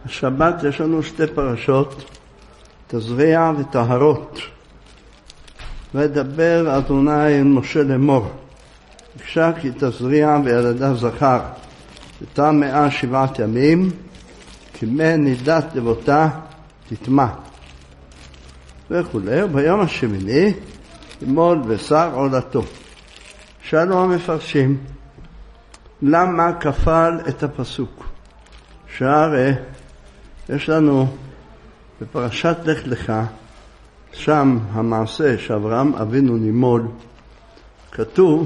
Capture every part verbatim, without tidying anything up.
השבת יש לנו שתי פרשות, תזריע וטהרות. ודבר אדוני אל משה לאמור, ביקשה כי תזריע וילדה זכר, ותמאה שבעת ימים, כי מן נידת לבותה תטמא. וכולי, וביום השמיני ימול בשר עולתו. שאלו המפרשים, למה כפל את הפסוק? שהרי יש לנו בפרשת לך לך, שם המעשה שאברהם אבינו נימול, כתוב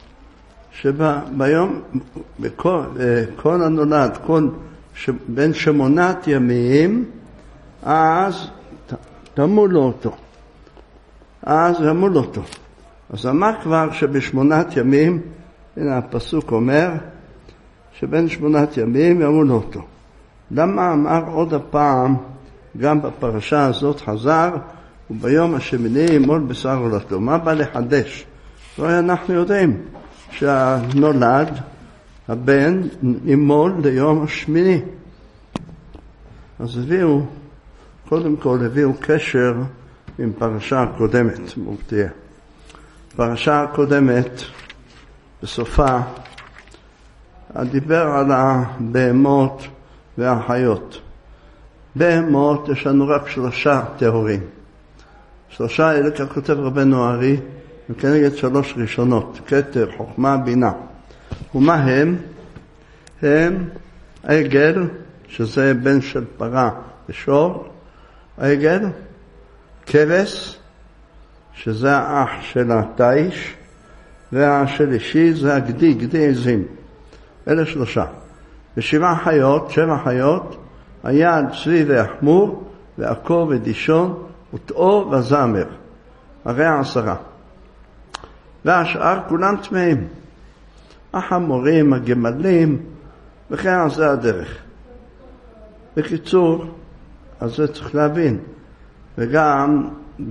שביום, בכל הנולד, כל בין שמונת ימים, אז תמולו אותו. אז תמולו אותו. אז אמר כבר שבשמונת ימים, הנה הפסוק אומר, שבין שמונת ימים ימולו אותו. למה אמר עוד הפעם, גם בפרשה הזאת חזר, וביום השמיני ימול בשר עולתו? מה בא לחדש? הרי אנחנו יודעים שהנולד, הבן, ימול ליום השמיני. אז הביאו, קודם כל הביאו קשר עם פרשה הקודמת, מובטיה. פרשה הקודמת, בסופה, דיבר על הבהמות והחיות. בהמות יש לנו רק שלושה טהורים. שלושה אלה, כך כותב רבנו הארי, וכנגד שלוש ראשונות, כתר, חוכמה, בינה. ומה הם? הם עגל, שזה בן של פרה ושור, עגל, כבש, שזה האח של התיש, והשלישי זה הגדי, גדי עזים. אלה שלושה. ושבע חיות, שבע חיות, היעד, צבי והחמור, ועקור ודישון, וטעור וזמר. הרי עשרה. והשאר כולם טמאים. החמורים, הגמלים, וכן זה הדרך. בקיצור, אז זה צריך להבין. וגם ב,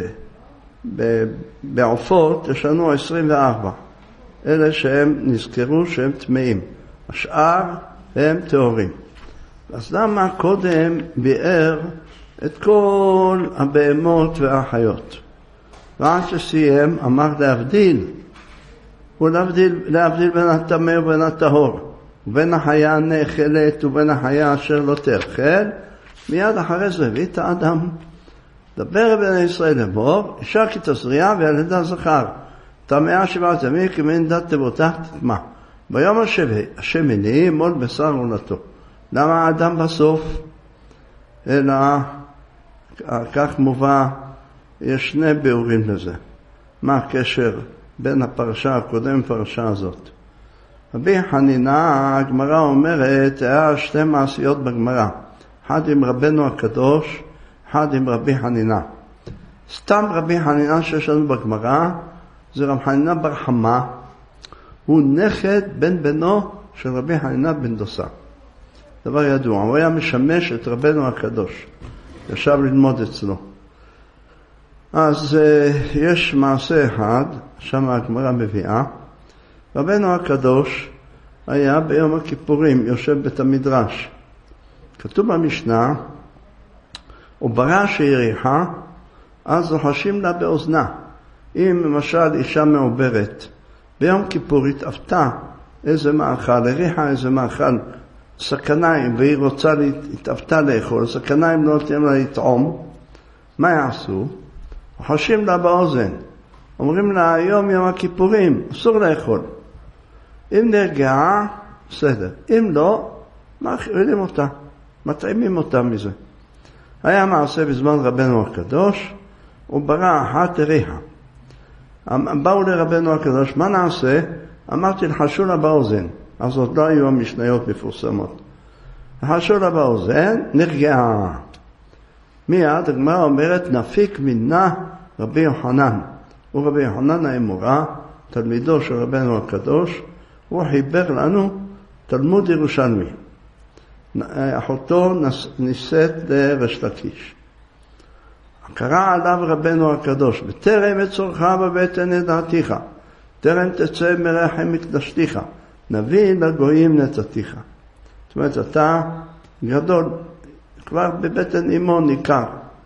ב, בעופות יש לנו עשרים וארבע. אלה שהם נזכרו שהם טמאים. השאר הם טהורים. אז למה קודם ביאר את כל הבהמות והחיות? ועד שסיים אמר להבדיל, הוא להבדיל, להבדיל בין הטמא ובין הטהור, ובין החיה הנאכלת ובין החיה אשר לא תאכל. מיד אחרי זה הביא את האדם. דבר בני ישראל לאמור, אישה כי תזריע וילדה זכר, טמאה שבעת ימים כי מן נידת לבותה תטמא. ביום השמיני ימול בשר עולתו. למה האדם בסוף? אלא כך מובא, יש שני ביאורים לזה. מה הקשר בין הפרשה הקודם לפרשה הזאת? רבי חנינה, הגמרא אומרת, היה שתי מעשיות בגמרא. אחד עם רבנו הקדוש, אחד עם רבי חנינה. סתם רבי חנינה שיש לנו בגמרא, זה רבי חנינה בר חמא, הוא נכד בן בנו של רבי חנינה בן דוסה. דבר ידוע, הוא היה משמש את רבנו הקדוש, ישב ללמוד אצלו. אז uh, יש מעשה אחד, שם הגמרא מביאה, רבנו הקדוש היה ביום הכיפורים, יושב בית המדרש. כתוב במשנה, הוא ברא שיריחה, אז לוחשים לה באוזנה. אם למשל אישה מעוברת, ביום כיפור התאפתה איזה מאכל, הריחה איזה מאכל, סכניים, והיא רוצה להתאפתה לאכול, סכניים לא נותנים לה לטעום, מה יעשו? לוחשים לה באוזן, אומרים לה, היום יום הכיפורים, אסור לאכול. אם נרגעה, בסדר. אם לא, מאכילים אותה, מטעימים אותה מזה. היה מעשה בזמן רבנו הקדוש, הוא ברא אחת הריחה. באו לרבנו הקדוש, מה נעשה? אמרתי, לחשו לה באוזן. אז עוד לא היו המשניות מפורסמות. לחשו לה באוזן, נרגעה. מיד, הגמרא אומרת, נפיק מנה רבי יוחנן. הוא רבי יוחנן האמורה, תלמידו של רבנו הקדוש, הוא חיבר לנו תלמוד ירושלמי. אחותו נישאת לריש לקיש. קרא עליו רבנו הקדוש, בטרם את צורך בבטן ידעתיך, טרם תצא מרחם מקדשתיך, נביא לגויים נתתיך. זאת אומרת, אתה גדול, כבר בבטן אמו ניכר.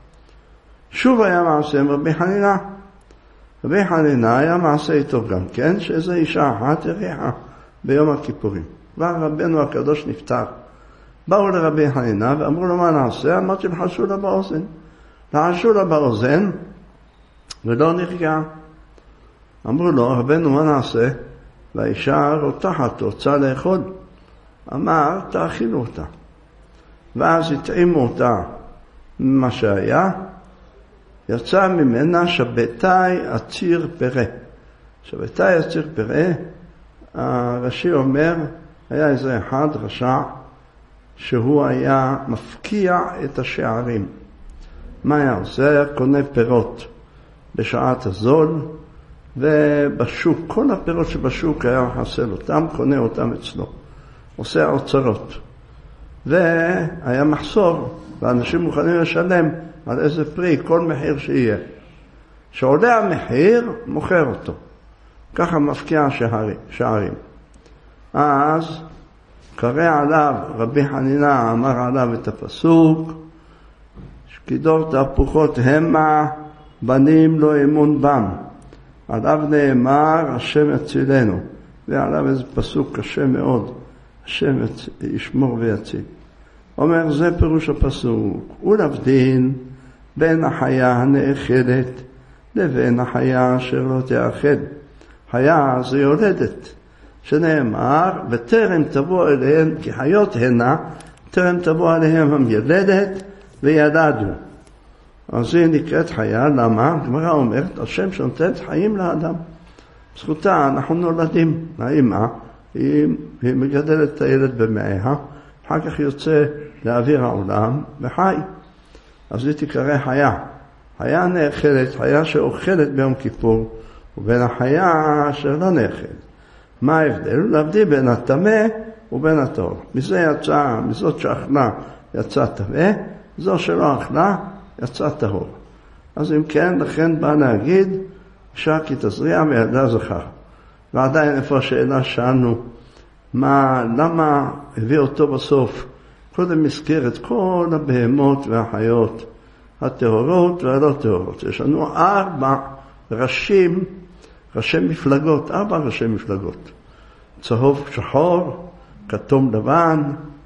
שוב היה מעשה עם רבי חנינה. רבי חנינה היה מעשה איתו גם כן, שאיזו אישה אחת הריחה ביום הכיפורים. ורבנו הקדוש נפטר. באו לרבי חנינה ואמרו לו מה נעשה? אמרתי לחשו לה באוזן. לחשו לה באוזן ולא נרגע. אמרו לו, רבנו מה נעשה? והאישה רותחת, רוצה לאכול. אמר, תאכילו אותה. ואז התאימו אותה ממה שהיה. יצא ממנה שבתאי עציר פרא. שבתאי עציר פרא, הרש"י אומר, היה איזה אחד רשע, שהוא היה מפקיע את השערים. מה היה עושה? היה קונה פירות בשעת הזול, ובשוק, כל הפירות שבשוק היה מחסל אותם, קונה אותם אצלו. עושה אוצרות. והיה מחסור, ואנשים מוכנים לשלם על איזה פרי, כל מחיר שיהיה. שעולה המחיר, מוכר אותו. ככה מפקיע שערים. אז קרא עליו, רבי חנינה אמר עליו את הפסוק, שקידות תהפוכות המה, בנים לא אמון בם. עליו נאמר, השם יצילנו. ועליו איזה פסוק קשה מאוד, השם ישמור ויציל. אומר, זה פירוש הפסוק, ולהבדיל בין החיה הנאכלת לבין החיה אשר לא תאכל. חיה זה יולדת, שנאמר, וטרם תבוא אליהם, כי חיות הנה, טרם תבוא עליהם המילדת וילדו. אז היא נקראת חיה, למה? הגמרא אומרת, השם שנותנת חיים לאדם. זכותה, אנחנו נולדים, האמא, היא, היא מגדלת את הילד במעיה, אחר כך יוצא לאוויר העולם וחי. אז היא תקרא חיה. חיה נאכלת, חיה שאוכלת ביום כיפור, ובין החיה אשר לא נאכלת. מה ההבדל? להבדיל בין הטמא ובין הטהור. מזה יצא, מזאת שאכלה יצא טמא, זו שלא אכלה יצא טהור. אז אם כן, לכן בא להגיד, אישה כי תזריע וילדה זכר. ועדיין איפה השאלה שאלנו, מה, למה הביא אותו בסוף? קודם הזכיר את כל הבהמות והחיות, הטהורות והלא טהורות. יש לנו ארבע ראשים, ראשי מפלגות, ארבע ראשי מפלגות. צהוב שחור, כתום לבן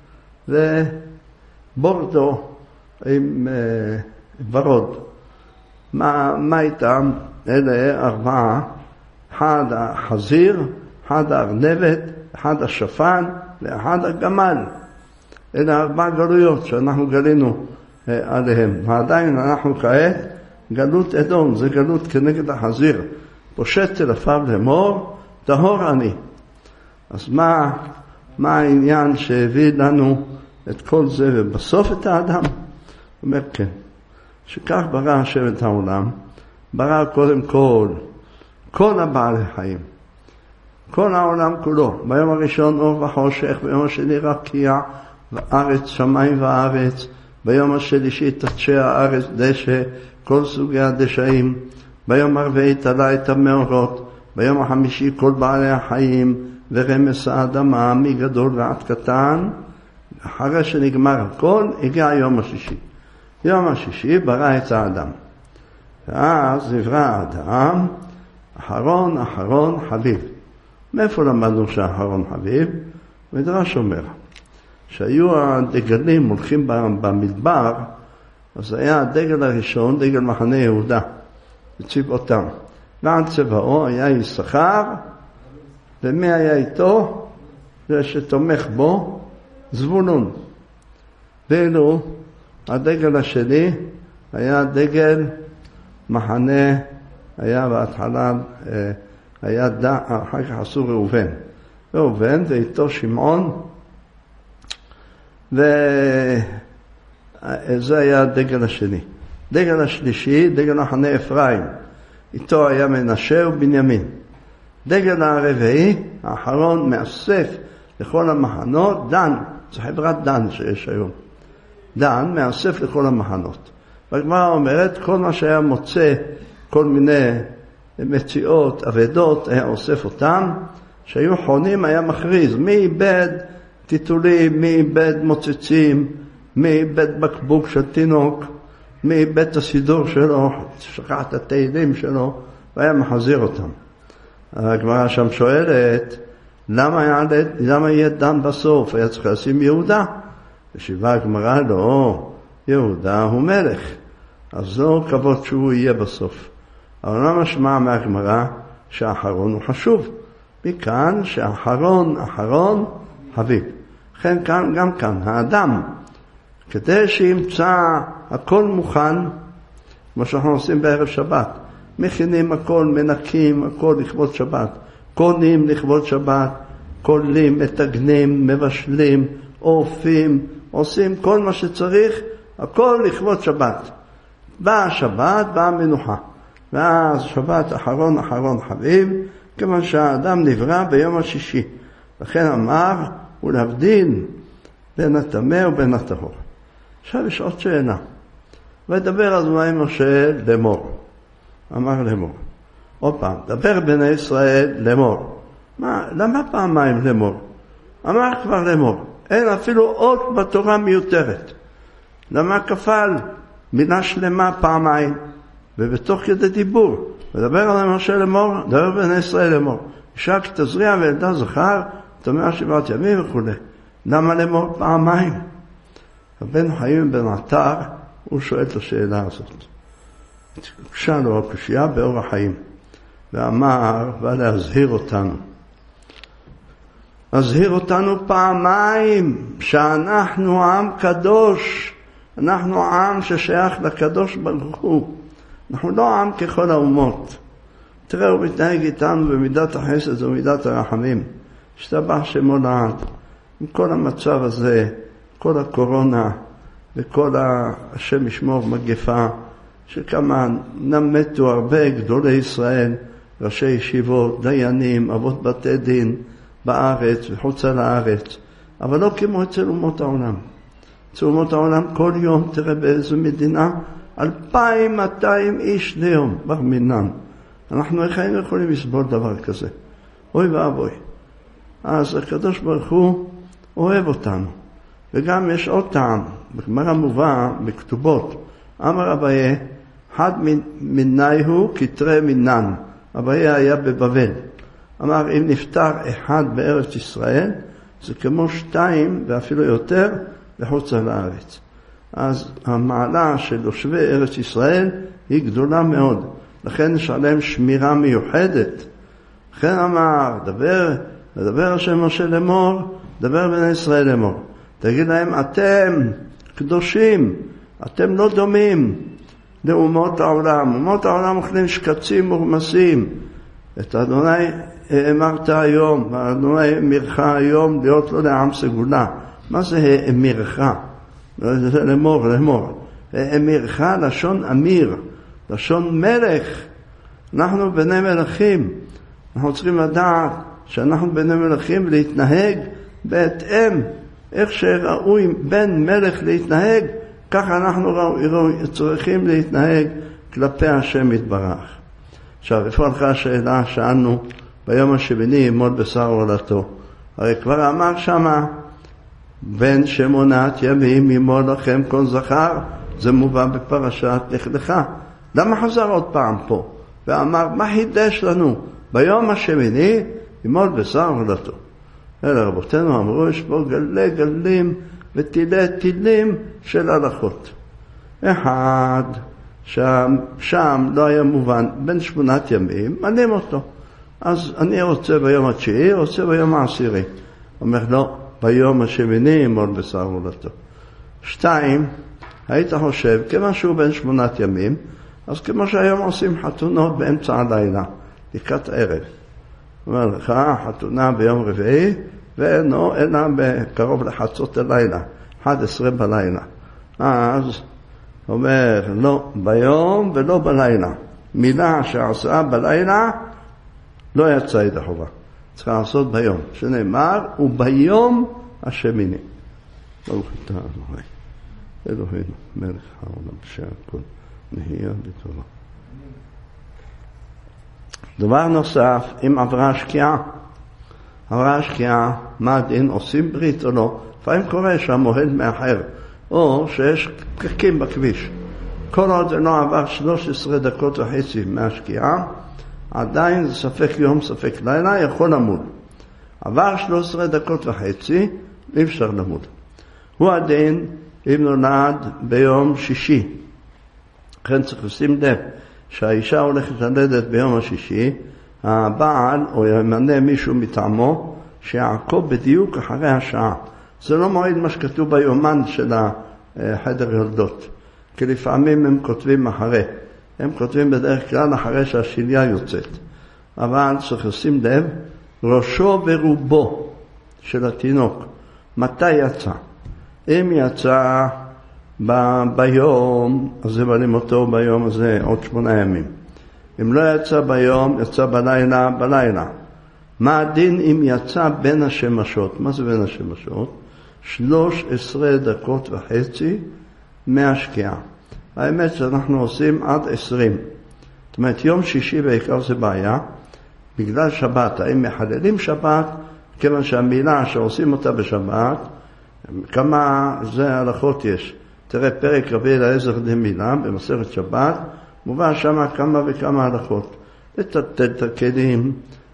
ובורדו עם אה, ורוד. מה, מה איתם? אלה ארבעה, אחד החזיר, אחד הארנבת, אחד השפן ואחד הגמל. אלה ארבע גלויות שאנחנו גלינו אה, עליהם. ועדיין אנחנו כעת גלות אדום, זה גלות כנגד החזיר. פושט טלפיו לאמור, טהור אני. אז מה, מה העניין שהביא לנו את כל זה ובסוף את האדם? הוא אומר כן, שכך ברא השם את העולם, ברא קודם כל, כל הבעלי חיים, כל העולם כולו, ביום הראשון אור וחושך, ביום השני רקיע וארץ, שמיים וארץ, ביום השלישי תצ'ה הארץ דשא, כל סוגי הדשאים, ביום הרביעי תלה את המאורות, ביום החמישי כל בעלי החיים ורמס האדמה מגדול ועד קטן. אחרי שנגמר הכל הגיע יום השישי. יום השישי ברא את האדם, ואז נברא האדם אחרון אחרון חביב. מאיפה למדנו שאחרון חביב? מדרש אומר שהיו הדגלים הולכים במדבר, אז היה הדגל הראשון, דגל מחנה יהודה, הציב אותם. ועל צבאו היה יששכר, ומי היה איתו? זה שתומך בו, זבולון. ואילו הדגל השני היה דגל מחנה, היה בהתחלה, היה דע, אחר כך עשו ראובן. ראובן ואיתו שמעון, וזה היה הדגל השני. דגל השלישי, דגל מחנה אפרים, איתו היה מנשה ובנימין. דגל הרביעי, האחרון, מאסף לכל המחנות, דן, זה חברת דן שיש היום. דן מאסף לכל המחנות. והגמרא אומרת, כל מה שהיה מוצא, כל מיני מציאות, אבדות, היה אוסף אותם, שהיו חונים היה מכריז, מי איבד טיטולים, מי איבד מוצצים, מי איבד בקבוק של תינוק, מי איבד את הסידור שלו, שכח את התהילים שלו, והיה מחזיר אותם. הגמרא שם שואלת, למה ילד, למה יהיה דן בסוף? היה צריך לשים יהודה. ושיבה הגמרא, לא, יהודה הוא מלך. אז לא כבוד שהוא יהיה בסוף. אבל לא משמע מהגמרא שהאחרון הוא חשוב. מכאן שהאחרון, אחרון, חביב. לכן כאן, גם כאן, האדם, כדי שימצא הכל מוכן, כמו שאנחנו עושים בערב שבת, מכינים הכל, מנקים הכל לכבוד שבת, קונים לכבוד שבת, קולים, מתגנים, מבשלים, אופים, עושים כל מה שצריך, הכל לכבוד שבת. באה השבת, באה המנוחה. ואז שבת אחרון אחרון חביב, כיוון שהאדם נברא ביום השישי. לכן אמר, הוא להבדיל בין הטמא ובין הטהור. עכשיו יש עוד שאלה. ודבר אדוני משה לאמור. אמר לאמור. עוד פעם, דבר בני ישראל לאמור. מה, למה פעמיים לאמור? אמר כבר לאמור. אין אפילו עוד בתורה מיותרת. למה כפל מילה שלמה פעמיים? ובתוך כדי דיבור. ודבר על משה לאמור, דבר בני ישראל לאמור. אישה כתזריע וילדה זכר, תאמר שבעת ימים וכו'. למה לאמור פעמיים? הבן חיים בן עטר, הוא שואל את השאלה הזאת. קשה לו הקשייה באור החיים. ואמר, ולהזהיר אותנו. להזהיר אותנו פעמיים, שאנחנו עם קדוש. אנחנו עם ששייך לקדוש ברוך הוא. אנחנו לא עם ככל האומות. תראה, הוא מתנהג איתנו במידת החסד ומידת הרחמים. השתבח שמו לעד. עם כל המצב הזה, כל הקורונה וכל השם ישמור מגפה, שכמה נמתו הרבה גדולי ישראל, ראשי ישיבות, דיינים, אבות בתי דין בארץ וחוץ על הארץ, אבל לא כמו אצל אומות העולם. אצל אומות העולם כל יום, תראה באיזו מדינה, אלפיים מאתיים איש ליום, בר מינן. אנחנו איך היינו יכולים לסבול דבר כזה? אוי ואבוי. אז הקדוש ברוך הוא אוהב אותנו. וגם יש עוד טעם, בגמרא מובא בכתובות, אמר אביי, אחד מיני הוא כתרי מינן. אביי היה בבבל. אמר, אם נפטר אחד בארץ ישראל, זה כמו שתיים ואפילו יותר לחוץ על הארץ. אז המעלה של יושבי ארץ ישראל היא גדולה מאוד. לכן יש עליהם שמירה מיוחדת. לכן אמר, דבר, דבר השם משה לאמור, דבר בני ישראל לאמור. תגיד להם, אתם קדושים, אתם לא דומים לאומות העולם. אומות העולם אוכלים שקצים מורמסים. את אדוני אמרת היום, אדוני אמירך היום להיות לו לעם סגולה. מה זה אמירך? זה לאמור, לאמור. אמירך לשון אמיר, לשון מלך. אנחנו בני מלכים. אנחנו צריכים לדעת שאנחנו בני מלכים להתנהג בהתאם. איך שראוי בן מלך להתנהג, ככה אנחנו צריכים להתנהג כלפי השם יתברך. עכשיו, איפה הלכה השאלה שאנו ביום השמיני ימול בשר עולתו? הרי כבר אמר שמה, בן שמונת ימים ימול לכם כל זכר, זה מובא בפרשת לך לך. למה חזר עוד פעם פה? ואמר, מה חידש לנו? ביום השמיני ימול בשר עולתו. אלא רבותינו אמרו, יש פה גלי גלים וטילי טילים של הלכות. אחד, שם, שם לא היה מובן, בין שמונת ימים, מנים אותו. אז אני רוצה ביום התשיעי, רוצה ביום העשירי. אומר, לא, ביום השמיני ימול בשר עולתו. שתיים, היית חושב, כמה שהוא בין שמונת ימים, אז כמו שהיום עושים חתונות באמצע הלילה, לקראת ערב. אומר לך, חתונה ביום רביעי, ואינו, אלא בקרוב לחצות הלילה, אחת עשרה בלילה. אז אומר, לא ביום ולא בלילה. מילה שעשה בלילה, לא יצא ידי חובה. צריך לעשות ביום. שנאמר, וביום השמיני. ברוך אתה אלוהי. אלוהינו, מלך העולם שהכל נהיה בטובה. דבר נוסף, אם עברה השקיעה, עברה השקיעה, מה הדין? עושים ברית או לא? לפעמים קורה שהמועד מאחר, או שיש פקקים בכביש. כל עוד זה לא עבר שלוש עשרה דקות וחצי מהשקיעה, עדיין זה ספק יום, ספק לילה, יכול למול. עבר שלוש עשרה דקות וחצי, אי אפשר למול. הוא הדין אם נולד ביום שישי. לכן צריך לשים לב שהאישה הולכת ללדת ביום השישי, הבעל או ימנה מישהו מטעמו שיעקוב בדיוק אחרי השעה. זה לא מועד מה שכתוב ביומן של החדר יולדות, כי לפעמים הם כותבים אחרי. הם כותבים בדרך כלל אחרי שהשיליה יוצאת. אבל צריך לשים לב, ראשו ורובו של התינוק, מתי יצא? אם יצא ב- ביום, אז מלאים אותו ביום הזה עוד שמונה ימים. אם לא יצא ביום, יצא בלילה, בלילה. מה הדין אם יצא בין השמשות? מה זה בין השמשות? שלוש עשרה דקות וחצי מהשקיעה. האמת שאנחנו עושים עד עשרים. זאת אומרת, יום שישי בעיקר זה בעיה, בגלל שבת. האם מחללים שבת? כיוון שהמילה שעושים אותה בשבת, כמה זה הלכות יש. תראה, פרק רבי אליעזר דמילה במסכת שבת, מובא שם כמה וכמה הלכות. לטטל את הכלים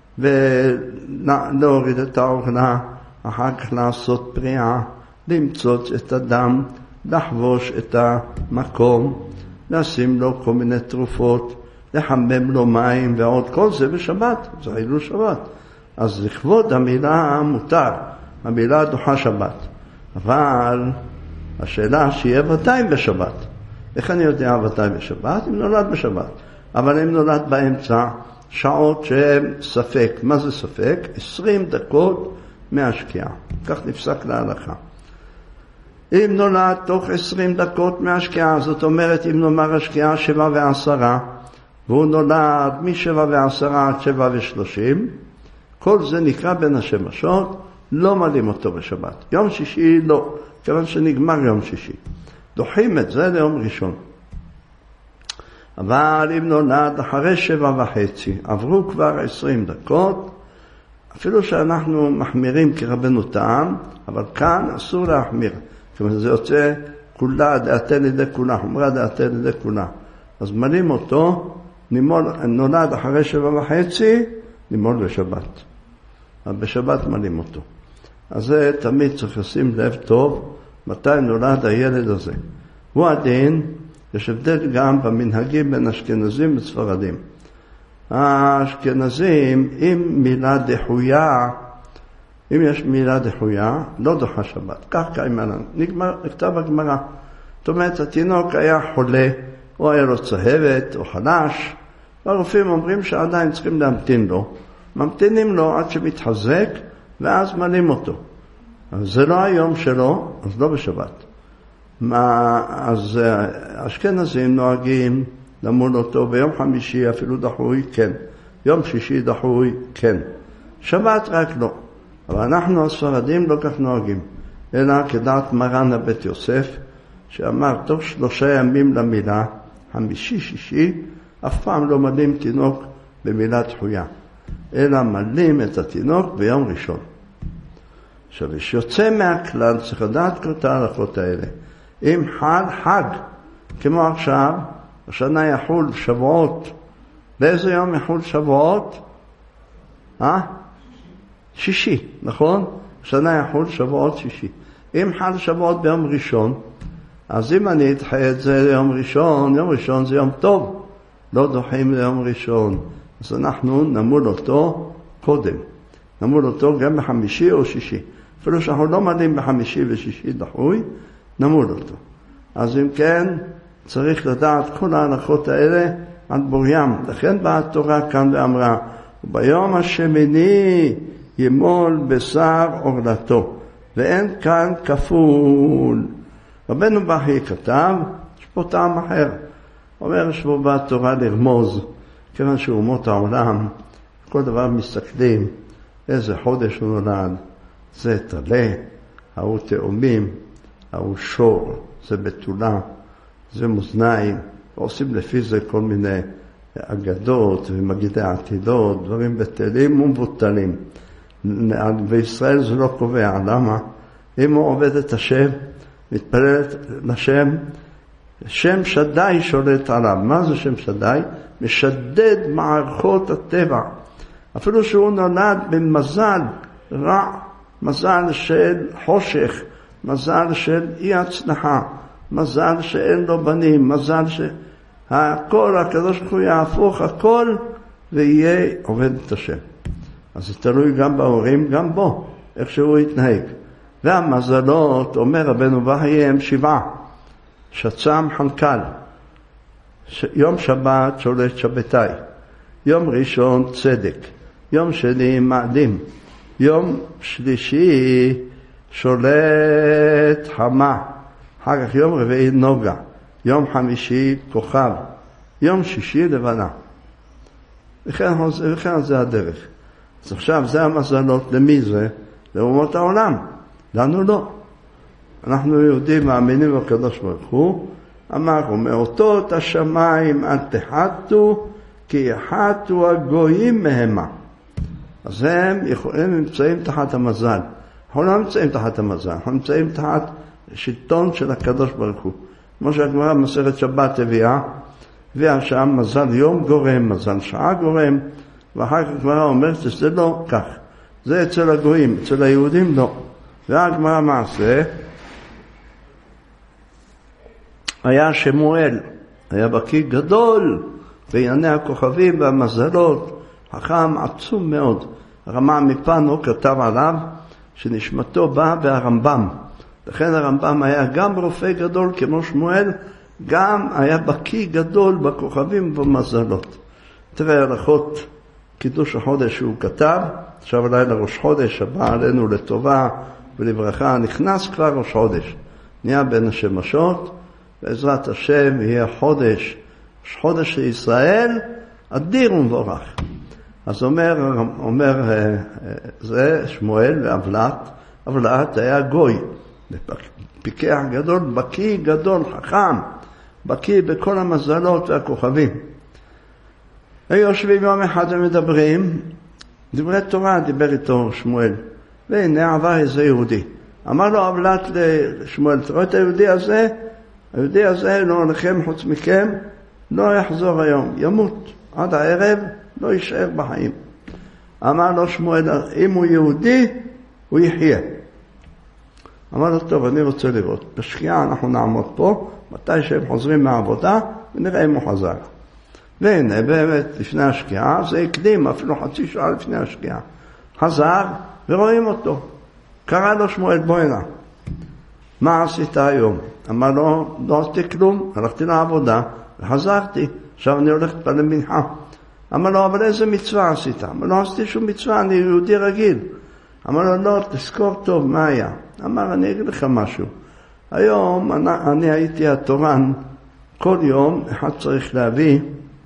ולהוריד את האוכלה, אחר כך לעשות פריעה, למצוץ את הדם, לחבוש את המקום, לשים לו כל מיני תרופות, לחמם לו מים ועוד כל זה בשבת, זה חילול שבת. אז לכבוד המילה מותר, המילה דוחה שבת. אבל השאלה שיהיה ודאי בשבת. איך אני יודע ודאי בשבת? אם נולד בשבת. אבל אם נולד באמצע, שעות שהן ספק. מה זה ספק? עשרים דקות מהשקיעה. כך נפסק להלכה. אם נולד תוך עשרים דקות מהשקיעה, זאת אומרת אם נאמר השקיעה שבע ועשרה, והוא נולד משבע ועשרה עד שבע ושלושים, כל זה נקרא בין השמשות, לא מלאים אותו בשבת. יום שישי לא, כיוון שנגמר יום שישי. דוחים את זה ליום ראשון. אבל אם נולד אחרי שבע וחצי, עברו כבר עשרים דקות, אפילו שאנחנו מחמירים כרבנו טעם, אבל כאן אסור להחמיר. כיוון זה יוצא כולה, דעתה לידי כולה, חומרה דעתה לידי כולה. אז מלאים אותו, נימול, נולד אחרי שבע וחצי, נימול בשבת. אבל בשבת מלאים אותו. אז זה תמיד צריך לשים לב טוב, מתי נולד הילד הזה. הוא הדין, יש הבדל גם במנהגים בין אשכנזים וספרדים. האשכנזים, אם מילה דחויה, אם יש מילה דחויה, לא דוחה שבת. כך קיימנו, נגמר, נכתב הגמרא. זאת אומרת, התינוק היה חולה, או היה לו צהבת, או חלש, והרופאים אומרים שעדיין צריכים להמתין לו. ממתינים לו עד שמתחזק, ואז מלאים אותו. אז זה לא היום שלו, אז לא בשבת. מה, אז אשכנזים נוהגים למול אותו ביום חמישי, אפילו דחוי, כן. יום שישי דחוי, כן. שבת רק לא. אבל אנחנו הספרדים לא כך נוהגים. אלא כדעת מרן הבית יוסף, שאמר תוך שלושה ימים למילה, חמישי, שישי, אף פעם לא מלאים תינוק במילה דחויה. אלא מלאים את התינוק ביום ראשון. עכשיו, שיוצא מהכלל, צריך לדעת כל את ההלכות האלה. אם חל חג, כמו עכשיו, השנה יחול שבועות. באיזה יום יחול שבועות? אה? שישי, נכון? השנה יחול שבועות שישי. אם חל שבועות ביום ראשון, אז אם אני אדחה את זה ליום ראשון, יום ראשון זה יום טוב. לא דוחים ליום ראשון. אז אנחנו נמול אותו קודם. נמול אותו גם בחמישי או שישי. אפילו שאנחנו לא מלאים בחמישי ושישי דחוי, נמול אותו. אז אם כן, צריך לדעת כל ההלכות האלה על בוריים. לכן באה התורה כאן ואמרה, וביום השמיני ימול בשר עורלתו. ואין כאן כפול. רבנו בכי כתב, יש פה טעם אחר. אומר שבו באה התורה לרמוז, כיוון שאומות העולם, כל דבר מסתכלים, איזה חודש הוא נולד, זה תלה, ההוא תאומים, ההוא שור, זה בתולה, זה מוזניים, ועושים לפי זה כל מיני אגדות ומגידי עתידות, דברים בטלים ומבוטלים. וישראל זה לא קובע. למה? אם הוא עובד את השם, מתפלל לשם, שם שדי שולט עליו. מה זה שם שדי? משדד מערכות הטבע. אפילו שהוא נולד במזל רע, מזל של חושך, מזל של אי הצלחה, מזל שאין לו בנים, מזל שהכל, הקדוש ברוך הוא יהפוך הכל ויהיה עובד את השם. אז זה תלוי גם בהורים, גם בו, איך שהוא יתנהג. והמזלות, אומר רבנו בחיי, הם שבעה. שצם חנקל, יום שבת שולט שבתאי, יום ראשון צדק, יום שני מאדים, יום שלישי שולט חמה, אחר כך יום רביעי נוגה, יום חמישי כוכב, יום שישי לבנה. וכן, וכן זה הדרך. אז עכשיו זה המזלות. למי זה? לאומות העולם. לנו לא. אנחנו יהודים מאמינים בקדוש ברוך הוא. אמרו, מאותות השמיים אל תחתו, כי יחתו הגויים מהמה. אז הם יכולים נמצאים תחת המזל. אנחנו לא נמצאים תחת המזל, אנחנו נמצאים תחת שלטון של הקדוש ברוך הוא. כמו שהגמרא במסכת שבת הביאה, הביאה שם מזל יום גורם, מזל שעה גורם, ואחר כך הגמרא אומרת שזה לא כך. זה אצל הגויים, אצל היהודים לא. והגמרא מעשה, היה שמואל, היה בקיא גדול בענייני הכוכבים והמזלות, חכם עצום מאוד. הרמ"א מפנו כתב עליו שנשמתו באה בהרמב"ם. לכן הרמב"ם היה גם רופא גדול כמו שמואל, גם היה בקיא גדול בכוכבים ובמזלות. תראה הלכות קידוש החודש שהוא כתב, עכשיו לילה ראש חודש, הבא עלינו לטובה ולברכה, נכנס כבר ראש חודש, נהיה בין השמשות, בעזרת השם יהיה חודש, חודש לישראל, אדיר ומבורך. אז אומר, אומר זה שמואל ואבלת, אבלת היה גוי, פיקח גדול, בקיא גדול, חכם, בקיא בכל המזלות והכוכבים. היו יושבים יום אחד ומדברים, דברי תורה דיבר איתו שמואל, והנה עבר איזה יהודי. אמר לו אבלת לשמואל, תראו את היהודי הזה, היהודי הזה לא הולכם חוץ מכם, לא יחזור היום, ימות עד הערב, לא יישאר בחיים. אמר לו שמואל, אם הוא יהודי, הוא יחיה. אמר לו, טוב, אני רוצה לראות. בשקיעה אנחנו נעמוד פה, מתי שהם חוזרים מהעבודה, ונראה אם הוא חזר. והנה, באמת, לפני השקיעה, זה הקדים, אפילו חצי שעה לפני השקיעה. חזר, ורואים אותו. קרא לו שמואל, בוא הנה. מה עשית היום? אמר לו, לא עשיתי כלום, הלכתי לעבודה, וחזרתי. עכשיו אני הולך להתפלל מנחה. אמר לו, אבל איזה מצווה עשית? אמר לו, עשיתי שום מצווה, אני יהודי רגיל. אמר לו, לא, תזכור טוב, מה היה? אמר, אני אגיד לך משהו. היום אני, אני הייתי התורן, כל יום אחד צריך להביא,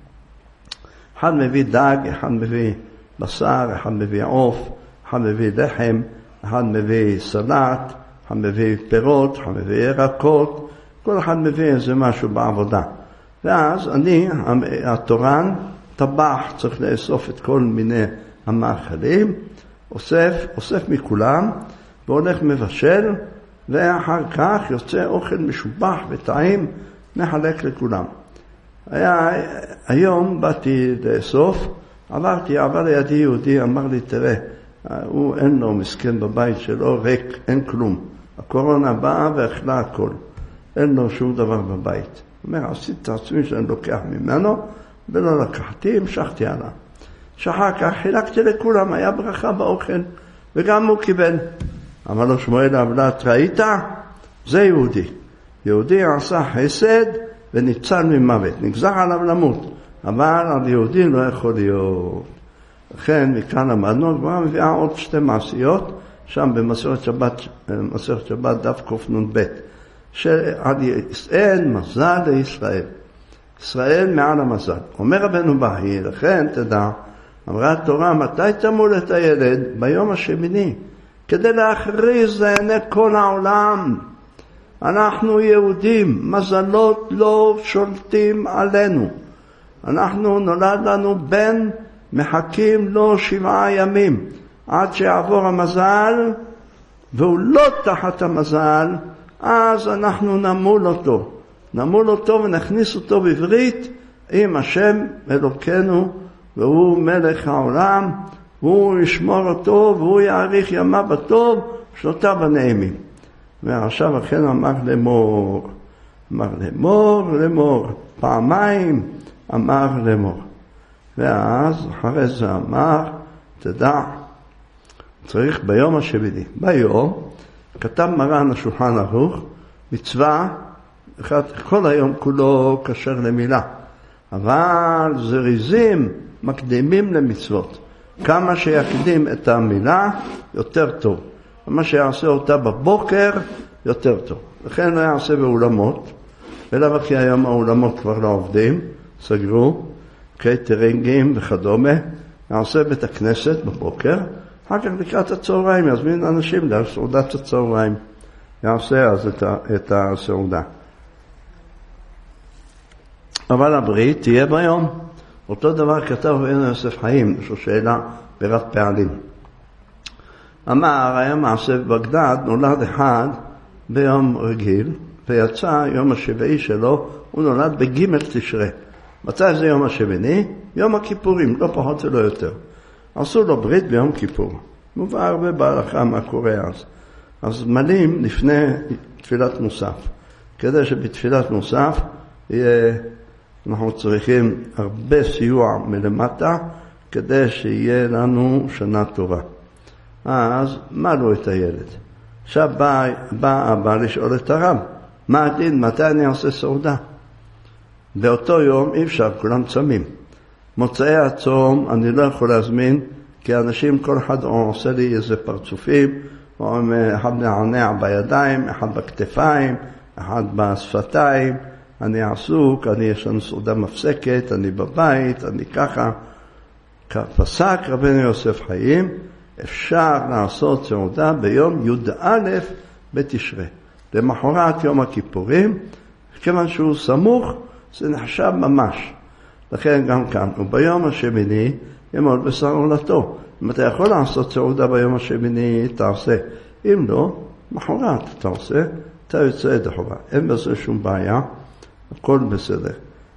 אחד מביא דג, אחד מביא בשר, אחד מביא עוף, אחד מביא לחם, אחד מביא סלט, אחד מביא פירות, אחד מביא ירקות, כל אחד מביא איזה משהו בעבודה. ואז אני, התורן, טבח, צריך לאסוף את כל מיני המאכלים, אוסף, אוסף מכולם, והולך מבשל, ואחר כך יוצא אוכל משובח וטעים, מחלק לכולם. היה, היום באתי לאסוף, עברתי, עבר לידי יהודי, אמר לי, תראה, הוא אין לו מסכן בבית שלו, ריק, אין כלום. הקורונה באה ואכלה הכל. אין לו שום דבר בבית. הוא אומר, עשיתי את עצמי שאני לוקח ממנו, ולא לקחתי, המשכתי עליו. שאחר כך חילקתי לכולם, היה ברכה באוכל, וגם הוא קיבל. אמר לו שמואל אבלת, ראית? זה יהודי. יהודי עשה חסד וניצל ממוות, נגזר עליו למות. אבל על יהודי לא יכול להיות. לכן מכאן למדנו, כבר מביאה עוד שתי מעשיות, שם במסכת שבת, מסכת שבת דף קנ"ב, שעל ישראל מזל לישראל. ישראל מעל המזל. אומר רבנו בחיי, לכן תדע, אמרה התורה, מתי תמול את הילד? ביום השמיני, כדי להכריז לעיני כל העולם. אנחנו יהודים, מזלות לא שולטים עלינו. אנחנו נולד לנו בן, מחכים לו שבעה ימים. עד שיעבור המזל, והוא לא תחת המזל, אז אנחנו נמול אותו. נמול אותו ונכניס אותו בברית עם השם אלוקינו, והוא מלך העולם, והוא ישמור אותו, והוא יאריך ימה בטוב, שנותיו הנעימים. ועכשיו אכן אמר לאמור, אמר לאמור, לאמור, פעמיים אמר לאמור. ואז אחרי זה אמר, תדע, צריך ביום השביעי. ביום, כתב מרן השולחן ערוך, מצווה, כל היום כולו קשר למילה. אבל זריזים מקדימים למצוות. כמה שיקדים את המילה, יותר טוב. מה שיעשה אותה בבוקר, יותר טוב. לכן לא יעשה באולמות, ולמה כי היום האולמות כבר לא עובדים, סגרו, קייטרינגים וכדומה, יעשה בית הכנסת בבוקר, אחר כך לקראת הצהריים, יזמין אנשים לסעודת הצהריים, יעשה אז את, את הסעודה. אבל הברית תהיה ביום. אותו דבר כתב רבנו יוסף חיים, זו שאלה בירת פעלים. אמר, היה מעשה בבגדד, נולד אחד ביום רגיל, ויצא יום השביעי שלו, הוא נולד בג' תשרה. מתי זה יום השביעי? יום הכיפורים, לא פחות ולא יותר. עשו לו ברית ביום כיפור. מובא הרבה בהלכה מה קורה אז. אז מלאים לפני תפילת מוסף. כדי שבתפילת מוסף יהיה, אנחנו צריכים הרבה סיוע מלמטה, כדי שיהיה לנו שנה טובה. אז מלו את הילד. עכשיו בא, בא אבא לשאול את הרב, מה הדין, מתי אני עושה סעודה? באותו יום אי אפשר, כולם צמים. מוצאי הצום אני לא יכול להזמין, כי אנשים, כל אחד עושה לי איזה פרצופים, אחד נענע בידיים, אחד בכתפיים, אחד בשפתיים, אני עסוק, אני יש לנו סעודה מפסקת, אני בבית, אני ככה. פסק רבנו יוסף חיים, אפשר לעשות סעודה ביום י"א בתשרי. למחרת יום הכיפורים, כיוון שהוא סמוך, זה נחשב ממש. לכן גם כאן, וביום השמיני ימול בשר עולתו. אם אתה יכול לעשות סעודה ביום השמיני, תעשה. אם לא, מחרת אתה עושה, אתה יוצא את החובה. אין בזה שום בעיה, הכל בסדר.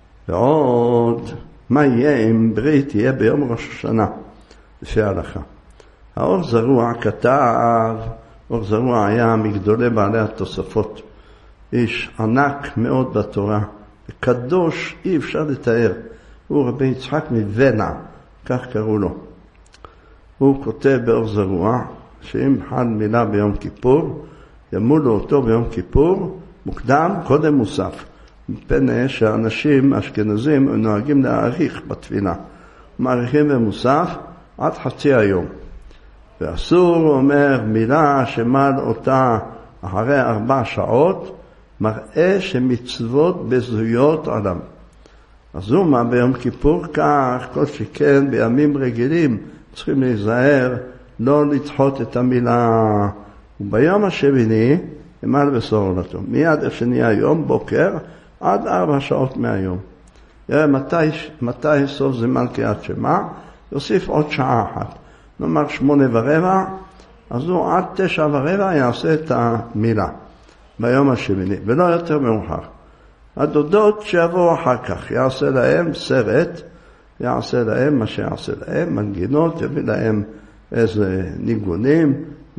ועוד, מה יהיה אם ברית יהיה ביום ראש השנה, לפי ההלכה. האור זרוע כתב, אור זרוע היה מגדולי בעלי התוספות. איש ענק מאוד בתורה, קדוש אי אפשר לתאר. הוא רבי יצחק מבנה, כך קראו לו. הוא כותב באור זרוע, שאם חל מילה ביום כיפור, ימולו אותו ביום כיפור, מוקדם קודם מוסף. מפני שאנשים אשכנזים נוהגים להאריך בתפילה. מעריכים במוסף עד חצי היום. ואסור, אומר, מילה שמל אותה אחרי ארבע שעות, מראה שמצוות בזויות עליו. אז הוא מה ביום כיפור כך, כל שכן בימים רגילים, צריכים להיזהר, לא לדחות את המילה. וביום השמיני, ימל בשר עולתו. מיד השני היום, בוקר, עד ארבע שעות מהיום. יראה מתי, מתי סוף זמן קריאת שמע, יוסיף עוד שעה אחת. נאמר שמונה ורבע, אז הוא עד תשע ורבע יעשה את המילה ביום השמיני, ולא יותר מאוחר. הדודות שיבואו אחר כך, יעשה להם סרט, יעשה להם מה שיעשה להם, מנגינות, יביא להם איזה ניגונים,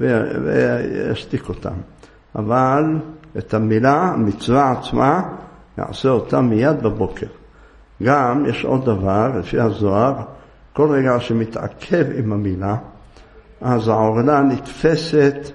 וישתיק אותם. אבל את המילה, המצווה עצמה, יעשה אותה מיד בבוקר. גם יש עוד דבר, לפי הזוהר, כל רגע שמתעכב עם המילה, אז העורלה נתפסת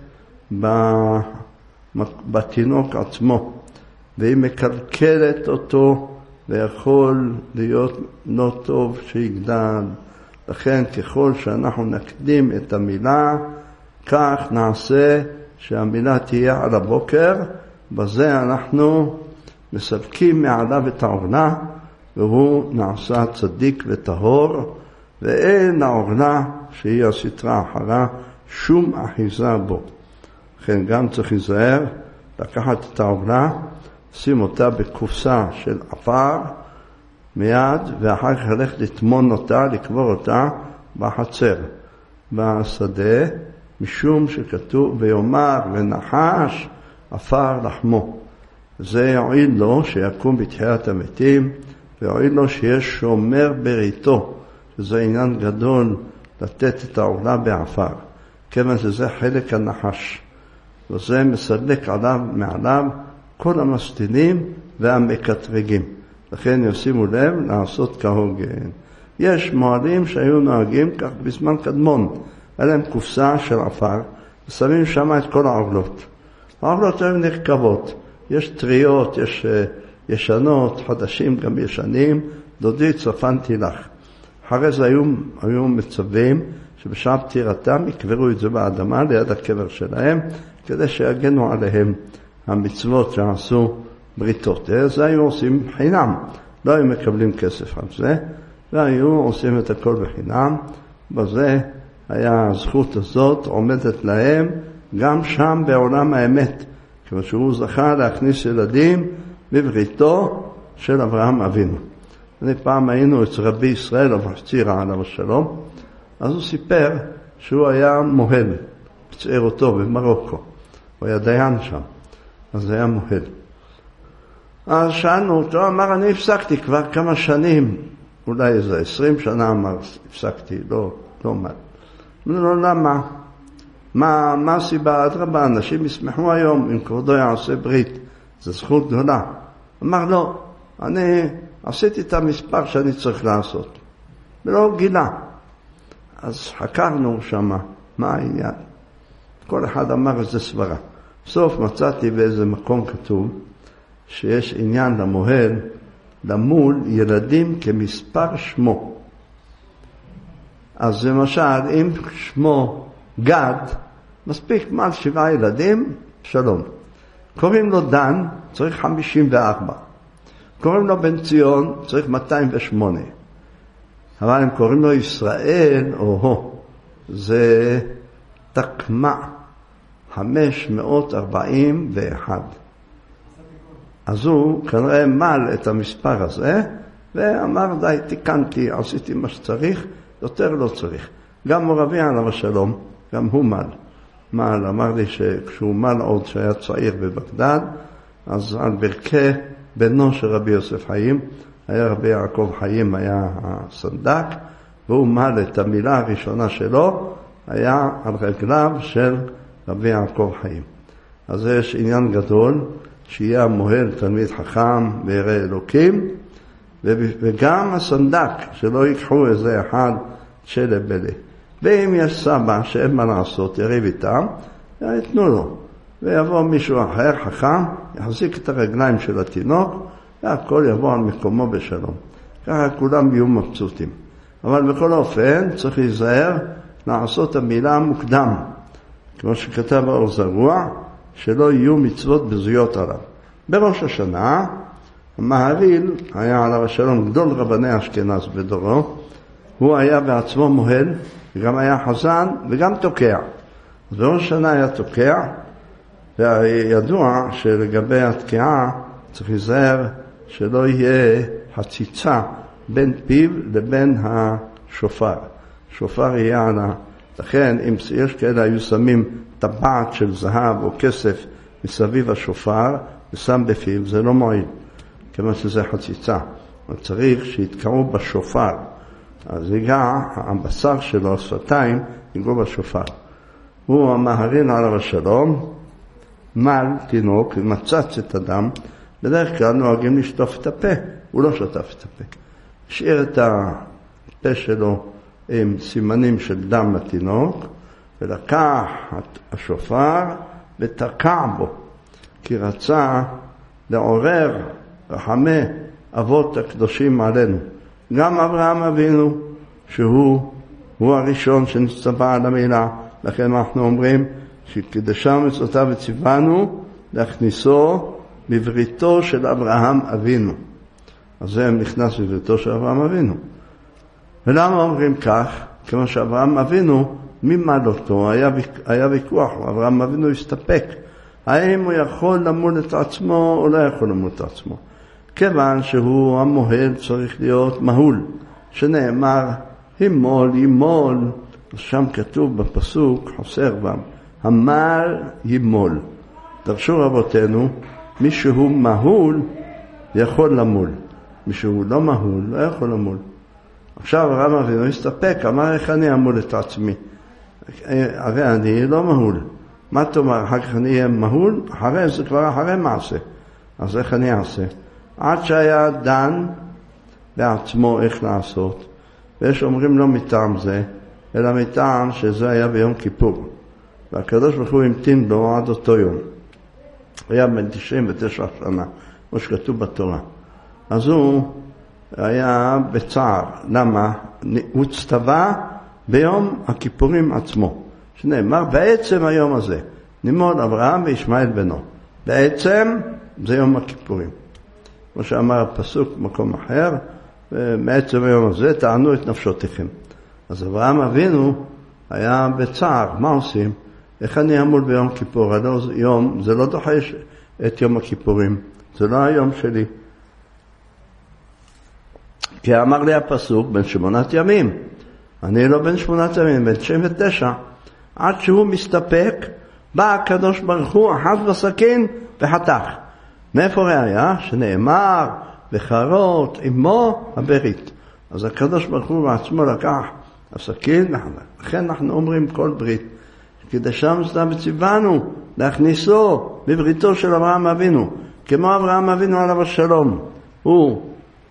בתינוק עצמו, והיא מקלקלת אותו, ויכול להיות לא טוב שיגדל. לכן ככל שאנחנו נקדים את המילה, כך נעשה שהמילה תהיה על הבוקר, בזה אנחנו מסלקים מעליו את העורלה, והוא נעשה צדיק וטהור, ואין העורלה שהיא הסתרה אחרה שום אחיזה בו. לכן גם צריך להיזהר, לקחת את העורלה, שים אותה בקופסה של עפר מיד, ואחר כך ללכת לטמון אותה, לקבור אותה בחצר. בשדה, משום שכתוב ויאמר ונחש עפר לחמו. זה יועיל לו שיקום בתחיית המתים, ויועיל לו שיש שומר בריתו, שזה עניין גדול לתת את העולה בעפר, כיוון שזה חלק הנחש, וזה מסלק עליו מעליו כל המסטינים והמקטרגים. לכן ישימו לב לעשות כהוגן. יש מועלים שהיו נוהגים כך בזמן קדמון, היה להם קופסה של עפר, ושמים שם את כל העולות. העולות הן נרכבות, יש טריות, יש ישנות, חדשים גם ישנים, דודי צפנתי לך. אחרי זה היו, היו מצווים שבשעה פטירתם יקברו את זה באדמה ליד הקבר שלהם, כדי שיגנו עליהם המצוות שעשו בריתות. זה היו עושים חינם, לא היו מקבלים כסף על זה, והיו עושים את הכל בחינם. בזה היה הזכות הזאת עומדת להם גם שם בעולם האמת, כמו שהוא זכה להכניס ילדים בבריתו של אברהם אבינו. אני פעם היינו אצל רבי ישראל אבוחצירא עליו השלום, אז הוא סיפר שהוא היה מוהל בצעיר אותו במרוקו, הוא היה דיין שם, אז זה היה מוהל. אז שאלנו אותו, אמר אני הפסקתי כבר כמה שנים, אולי איזה עשרים שנה אמר הפסקתי, לא, לא מה. אמרו לו למה? מה, מה הסיבה? אדרבה, אנשים ישמחו היום אם כבודו יעשה ברית, זו זכות גדולה. אמר לא, אני עשיתי את המספר שאני צריך לעשות, ולא גילה. אז חקרנו שמה, מה העניין? כל אחד אמר איזה סברה. בסוף מצאתי באיזה מקום כתוב, שיש עניין למוהל, למול ילדים כמספר שמו. אז למשל, אם שמו גד, מספיק מעל שבעה ילדים, שלום. קוראים לו דן, צריך חמישים וארבע. קוראים לו בן ציון, צריך מאתיים ושמונה. אבל אם קוראים לו ישראל, או זה תקמה, חמש מאות ארבעים ואחת. אז הוא כנראה מל את המספר הזה, ואמר די, תיקנתי, עשיתי מה שצריך, יותר לא צריך. גם מורבי עליו השלום, גם הוא מל. מל, אמר לי שכשהוא מל עוד שהיה צעיר בבגדד, אז על ברכי בנו של רבי יוסף חיים, היה רבי יעקב חיים, היה הסנדק, והוא מל את המילה הראשונה שלו, היה על רגליו של רבי יעקב חיים. אז יש עניין גדול, שיהיה המוהל תלמיד חכם וירא אלוקים, וגם הסנדק, שלא ייקחו איזה אחד שלה בלה. ואם יש סבא שאין מה לעשות, יריב איתם, יתנו לו. ויבוא מישהו אחר חכם, יחזיק את הרגליים של התינוק, והכל יבוא על מקומו בשלום. ככה כולם יהיו מבסוטים. אבל בכל אופן צריך להיזהר לעשות המילה המוקדם, כמו שכתב האור זרוע, שלא יהיו מצוות בזויות עליו. בראש השנה, המהרי"ל היה עליו השלום גדול רבני אשכנז בדורו, הוא היה בעצמו מוהל, וגם היה חזן וגם תוקע. אז בראש השנה היה תוקע, וידוע שלגבי התקיעה צריך להיזהר שלא יהיה חציצה בין פיו לבין השופר. שופר יהיה על ה... לכן, אם יש כאלה היו שמים טבעת של זהב או כסף מסביב השופר, ושם בפיו, זה לא מועיל, כיוון שזה חציצה. צריך שיתקעו בשופר. אז ייגע, הבשר שלו, השפתיים, ייגעו בשופר. הוא המהרי"ל עליו השלום, מל תינוק, מצץ את הדם, בדרך כלל נוהגים לשטוף את הפה, הוא לא שטף את הפה. השאיר את הפה שלו עם סימנים של דם לתינוק, ולקח את השופר ותקע בו, כי רצה לעורר רחמי אבות הקדושים עלינו. גם אברהם אבינו, שהוא הוא הראשון שנצטווה על המילה, לכן אנחנו אומרים שקדשה מצוותיו וציוונו להכניסו בבריתו של אברהם אבינו. אז זה נכנס בבריתו של אברהם אבינו. ולמה אומרים כך? כמו שאברהם אבינו, מי מעל אותו? היה, היה ויכוח, אברהם אבינו הסתפק. האם הוא יכול למול את עצמו או לא יכול למול את עצמו? כיוון שהוא המוהל צריך להיות מהול, שנאמר, הימול, ימול, שם כתוב בפסוק, חסר בם, המל ימול. דרשו רבותינו, מי שהוא מהול יכול למול. מי שהוא לא מהול לא יכול למול. עכשיו אברהם אבינו הסתפק, אמר איך אני אמול את עצמי? הרי אני לא מהול. מה תאמר, אחר כך אני אהיה מהול? אחרי זה כבר אחרי מעשה. אז איך אני אעשה? עד שהיה דן בעצמו איך לעשות. ויש אומרים לא מטעם זה, אלא מטעם שזה היה ביום כיפור. והקדוש ברוך הוא המתין בו עד אותו יום. היה בן תשעים ותשע שנה, כמו שכתוב בתורה. אז הוא היה בצער. למה? הוא צטווה ביום הכיפורים עצמו. שנאמר, בעצם היום הזה, נימול אברהם וישמעאל בנו. בעצם זה יום הכיפורים. כמו שאמר הפסוק במקום אחר, בעצם היום הזה תענו את נפשותיכם. אז אברהם אבינו היה בצער. מה עושים? איך אני אמול ביום כיפור? יום, זה לא דוחש את יום הכיפורים. זה לא היום שלי. כי אמר לי הפסוק, בן שמונת ימים. אני לא בן שמונת ימים, בן תשעים ותשע. עד שהוא מסתפק, בא הקדוש ברוך הוא, אחז בסכין וחתך. מאיפה ראיה? שנאמר, וחרות עמו הברית. אז הקדוש ברוך הוא בעצמו לקח הסכין וחתך. לכן אנחנו אומרים כל ברית. כדי שם זה בציוונו להכניסו בבריתו של אברהם אבינו. כמו אברהם אבינו עליו השלום. הוא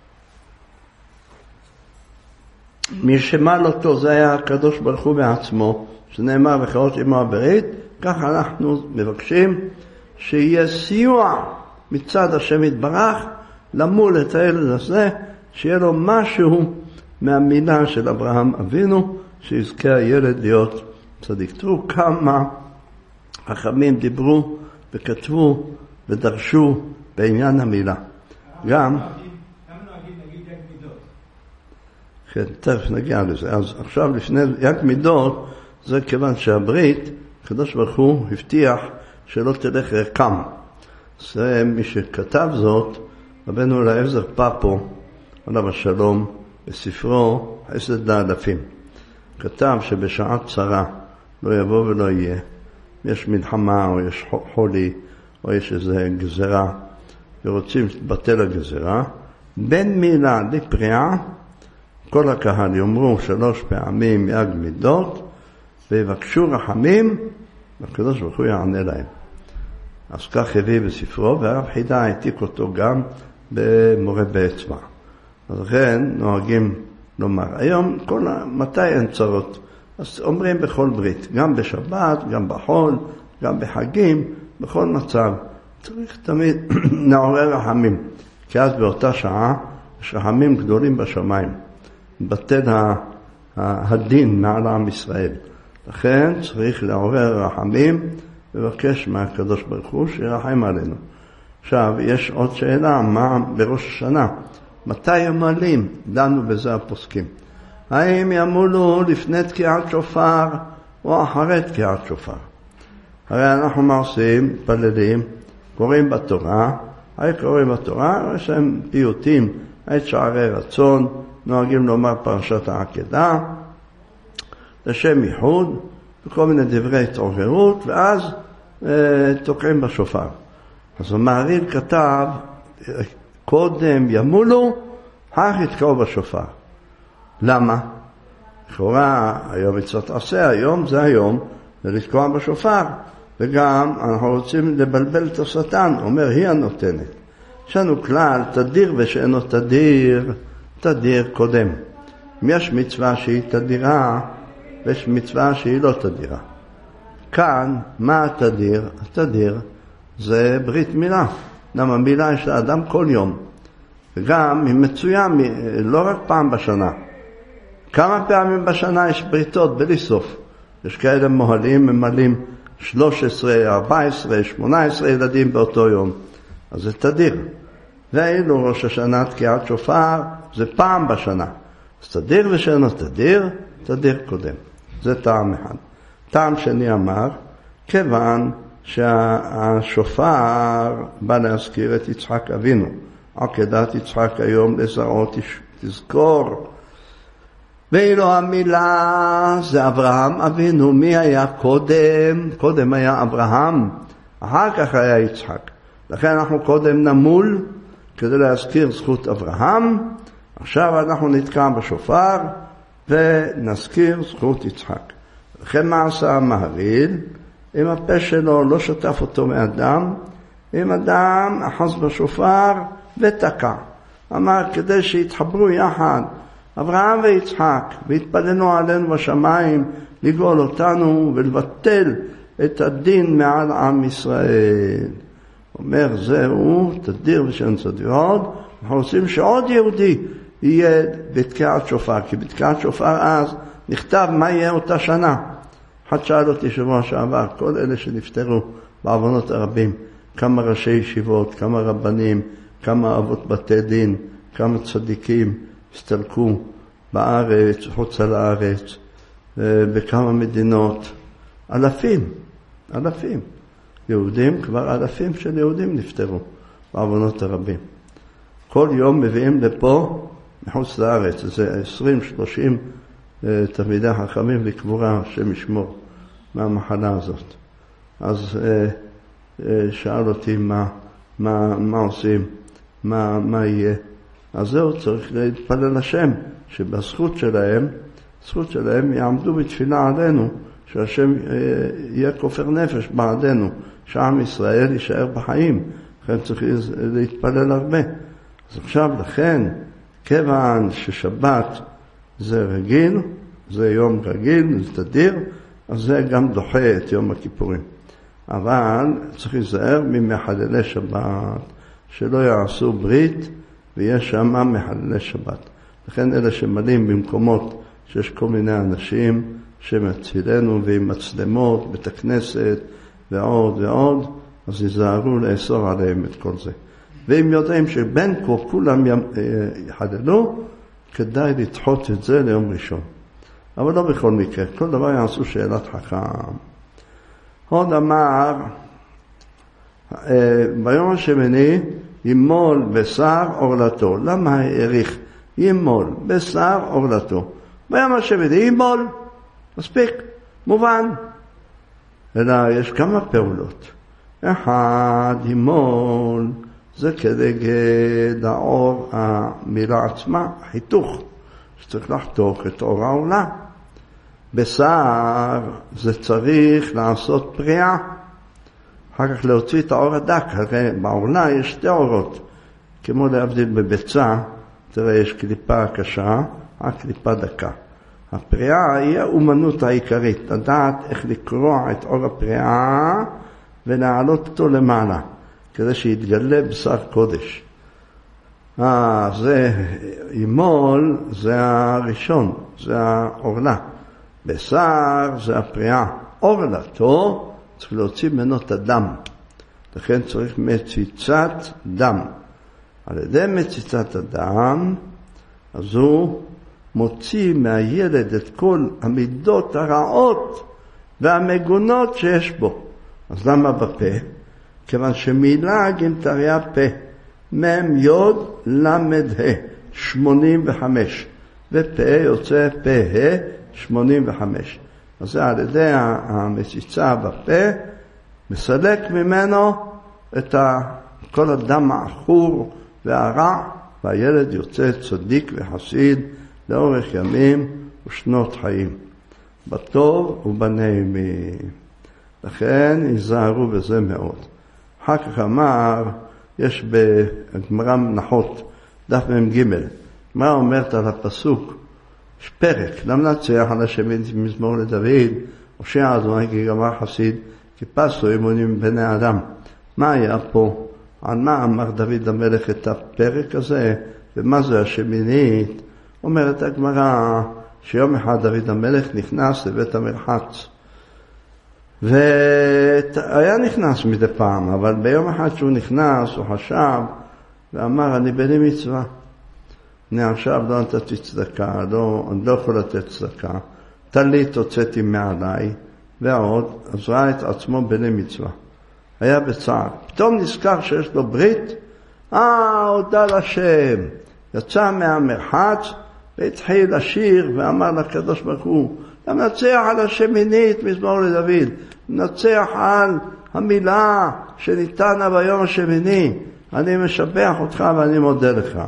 מי שמל אותו זה היה הקדוש ברוך הוא בעצמו, שנאמר וחרות עמו הברית. כך אנחנו מבקשים שיהיה סיוע מצד השם יתברך למול את הילד הזה, שיהיה לו משהו מהמילה של אברהם אבינו, שיזכה הילד להיות צדיק. תראו כמה חכמים דיברו וכתבו ודרשו בעניין המילה. גם כן, תכף נגיע לזה. אז עכשיו לפני יד מידות, זה כיוון שהברית, הקדוש ברוך הוא הבטיח שלא תלך רקם. זה מי שכתב זאת, רבנו אליעזר פאפו, עליו השלום, בספרו חסד לאלפים. כתב שבשעת צרה לא יבוא ולא יהיה. יש מלחמה או יש חולי או יש איזה גזרה ורוצים לבטל הגזרה. בין מילה לפריעה, כל הקהל יאמרו שלוש פעמים יג מידות ויבקשו רחמים, והקדוש ברוך הוא יענה להם. אז כך הביא בספרו, והרב חידה העתיק אותו גם במורה באצבע. אז לכן נוהגים לומר, היום כל, מתי אין צרות? אז אומרים בכל ברית, גם בשבת, גם בחול, גם בחגים, בכל מצב. צריך תמיד לעורר רחמים, כי אז באותה שעה יש רחמים גדולים בשמיים. בטל הדין מעל עם ישראל. לכן צריך לעורר רחמים ובקש מהקדוש ברוך הוא שירחם עלינו. עכשיו יש עוד שאלה, מה בראש השנה? מתי ימלים? דנו בזה הפוסקים. האם ימולו לפני תקיעת שופר או אחרי תקיעת שופר? הרי אנחנו מה עושים? פללים, קוראים בתורה, הרי קוראים בתורה, יש להם פיוטים, את שערי רצון, נוהגים לומר פרשת העקדה, לשם ייחוד, וכל מיני דברי התעוררות, ואז אה, תוקעים בשופר. אז המהרי"ל כתב, קודם ימולו, אחר יתקעו בשופר. למה? לכאורה, היום מצוות עשה, היום זה היום, זה לתקוע בשופר, וגם אנחנו רוצים לבלבל את השטן, אומר, היא הנותנת. יש לנו כלל, תדיר ושאינו תדיר, תדיר קודם. אם יש מצווה שהיא תדירה, ויש מצווה שהיא לא תדירה. כאן, מה התדיר? התדיר זה ברית מילה. למה מילה יש לאדם כל יום. וגם היא מצויה לא רק פעם בשנה. כמה פעמים בשנה יש בריתות בלי סוף. יש כאלה מוהלים, ממלאים שלוש עשרה, ארבע עשרה, שמונה עשרה ילדים באותו יום. אז זה תדיר. ואילו ראש השנה תקיעת שופר זה פעם בשנה. אז תדיר ושאינו תדיר, תדיר קודם. זה טעם אחד. טעם שני אמר, כיוון שהשופר בא להזכיר את יצחק אבינו. עקדת יצחק היום לזרעו תזכור. ואילו המילה זה אברהם אבינו. מי היה קודם? קודם היה אברהם, אחר כך היה יצחק. לכן אנחנו קודם נמול כדי להזכיר זכות אברהם. עכשיו אנחנו נתקע בשופר ונזכיר זכות יצחק. לכן מה עשה המהרי"ל? עם הפה שלו לא שטף אותו מאדם, עם אדם אחז בשופר ותקע. אמר כדי שיתחברו יחד אברהם ויצחק והתפללו עלינו בשמיים לגאול אותנו ולבטל את הדין מעל עם ישראל. אומר זהו תדיר ושן צדיעות. אנחנו רוצים שעוד יהודי יהיה בתקיעת שופר, כי בתקיעת שופר אז נכתב מה יהיה אותה שנה. אחד שאל אותי שבוע שעבר, כל אלה שנפטרו בעוונות הרבים, כמה ראשי ישיבות, כמה רבנים, כמה אבות בתי דין, כמה צדיקים הסתלקו בארץ, חוץ על הארץ, בכמה מדינות, אלפים, אלפים. יהודים, כבר אלפים של יהודים נפטרו בעוונות הרבים. כל יום מביאים לפה מחוץ לארץ, זה עשרים שלושים תלמידי חכמים לקבורה, השם ישמור מהמחלה הזאת. אז שאל אותי מה, מה, מה עושים, מה, מה יהיה. אז זהו, צריך להתפלל השם, שבזכות שלהם, זכות שלהם יעמדו בתפילה עלינו, שהשם יהיה כופר נפש בעדנו, שעם ישראל יישאר בחיים. לכן צריך להתפלל הרבה. אז עכשיו לכן, כיוון ששבת זה רגיל, זה יום רגיל, זה תדיר, אז זה גם דוחה את יום הכיפורים. אבל צריך להיזהר ממחללי שבת, שלא יעשו ברית ויש שם מחללי שבת. לכן אלה שמלים במקומות שיש כל מיני אנשים שמצילנו ועם מצלמות, בית הכנסת ועוד ועוד, אז ייזהרו לאסור עליהם את כל זה. ואם יודעים שבין כה כולם יחללו, כדאי לדחות את זה ליום ראשון. אבל לא בכל מקרה, כל דבר יעשו שאלת חכם. עוד אמר, ביום השמיני ימול בשר עורלתו. למה העריך? ימול בשר עורלתו. ביום השמיני ימול, מספיק, מובן. אלא יש כמה פעולות. אחד, ימול, זה כנגד האור, המילה עצמה, חיתוך, שצריך לחתוך את אור העולה. בשר זה צריך לעשות פריאה, אחר כך להוציא את האור הדק, הרי בעולה יש שתי אורות, כמו להבדיל בביצה, תראה יש קליפה קשה, הקליפה דקה. הפריאה היא האומנות העיקרית, לדעת איך לקרוע את אור הפריאה ולהעלות אותו למעלה, כדי שיתגלה בשר קודש. אה, זה ימול, זה הראשון, זה העורלה. בשר זה הפריאה. עורלתו צריך להוציא ממנו את הדם. לכן צריך מציצת דם. על ידי מציצת הדם, אז הוא מוציא מהילד את כל המידות הרעות והמגונות שיש בו. אז למה בפה? כיוון שמילה גמטריה פה, מם יוד למד ה, שמונים וחמש, ופה יוצא פה ה, שמונים וחמש. אז זה על ידי המציצה בפה, מסלק ממנו את כל הדם העכור והרע, והילד יוצא צדיק וחסיד לאורך ימים ושנות חיים, בטוב ובנעימים. לכן ייזהרו בזה מאוד. אחר כך אמר, יש בגמרא מנחות, דף מ"ג, מה אומרת על הפסוק? יש פרק, למנצח על השם מזמור לדוד, הושע אדוני כי גמר חסיד, כי פסו אמונים בני אדם. מה היה פה? על מה אמר דוד המלך את הפרק הזה, ומה זה השמינית? אומרת הגמרא, שיום אחד דוד המלך נכנס לבית המרחץ, והיה נכנס מדי פעם, אבל ביום אחד שהוא נכנס, הוא חשב ואמר, אני בני מצווה. אני עכשיו לא נתתי צדקה, לא, אני לא יכול לתת צדקה. טלית הוצאתי מעליי, ועוד, אז ראה את עצמו בני מצווה. היה בצער. פתאום נזכר שיש לו ברית, אה, הודע לשם. יצא מהמרחץ והתחיל לשיר ואמר לקדוש ברוך הוא, ננצח על השמינית מזמור לדוד, ננצח על המילה שניתנה ביום השמיני, אני משבח אותך ואני מודה לך.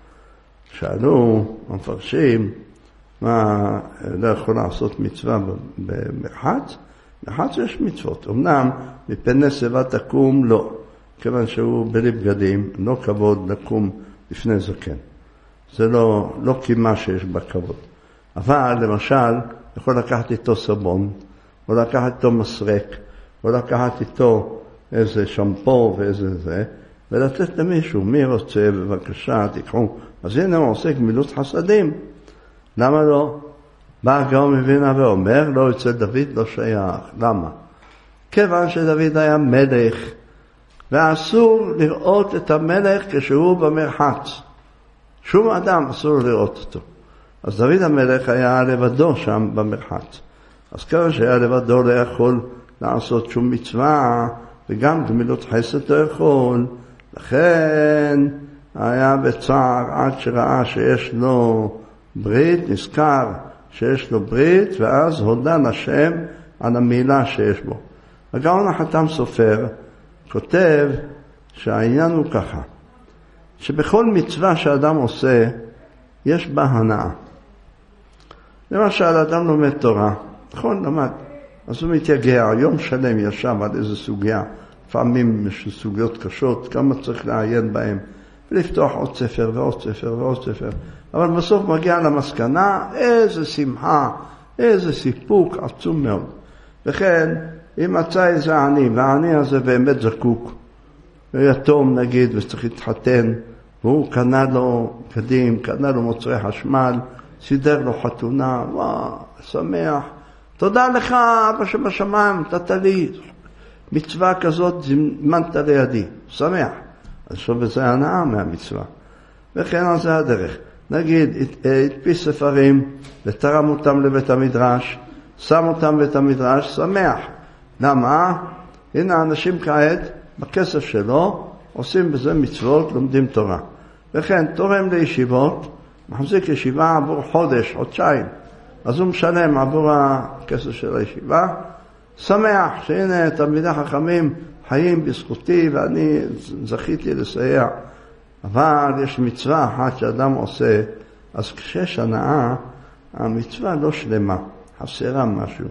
שאלו המפרשים, מה לא יכול לעשות מצווה במרחץ? במרחץ יש מצוות, אמנם מפני שיבה תקום לא, כיוון שהוא בלי בגדים, לא כבוד לקום לפני זקן. זה לא, לא קימה שיש בה כבוד. אבל למשל, יכול לקחת איתו סבון, או לקחת איתו מסרק, או לקחת איתו איזה שמפו ואיזה זה, ולתת למישהו, מי רוצה, בבקשה, תיקחו. אז הנה הוא עושה גמילות חסדים. למה לא? בא הגאון מווילנה ואומר, לא אצל דוד לא שייך. למה? כיוון שדוד היה מלך, ואסור לראות את המלך כשהוא במרחץ. שום אדם אסור לראות אותו. אז דוד המלך היה לבדו שם במרחץ. אז כיוון שהיה לבדו לא יכול לעשות שום מצווה, וגם גמילות חסד לא יכול, לכן היה בצער עד שראה שיש לו ברית, נזכר שיש לו ברית, ואז הודה לשם על המילה שיש בו. הגאון החתם סופר כותב שהעניין הוא ככה, שבכל מצווה שאדם עושה, יש בה הנאה. למשל, אדם לומד תורה, נכון, למד, אז הוא מתייגע, יום שלם ישב על איזו סוגיה, לפעמים יש סוגיות קשות, כמה צריך לעיין בהם, ולפתוח עוד ספר ועוד ספר ועוד ספר, אבל בסוף מגיע למסקנה, איזה שמחה, איזה סיפוק עצום מאוד. וכן, אם מצא איזה עני, והעני הזה באמת זקוק, יתום נגיד, וצריך להתחתן, והוא קנה לו קדים, קנה לו מוצרי חשמל, סידר לו חתונה, וואו, שמח. תודה לך, אבא שבשמיים, נתת לי מצווה כזאת, זימנת לידי, שמח. אז שוב בזה הנאה מהמצווה. וכן על זה הדרך. נגיד, הדפיס ספרים, ותרם אותם לבית המדרש, שם אותם בבית המדרש, שמח. למה? הנה האנשים כעת, בכסף שלו, עושים בזה מצוות, לומדים תורה. וכן, תורם לישיבות, מחזיק ישיבה עבור חודש, חודשיים. אז הוא משלם עבור הכסף של הישיבה, שמח שהנה תלמידי חכמים חיים בזכותי ואני זכיתי לסייע. אבל יש מצווה אחת שאדם עושה, אז כשיש הנאה, המצווה לא שלמה, חסרה משהו.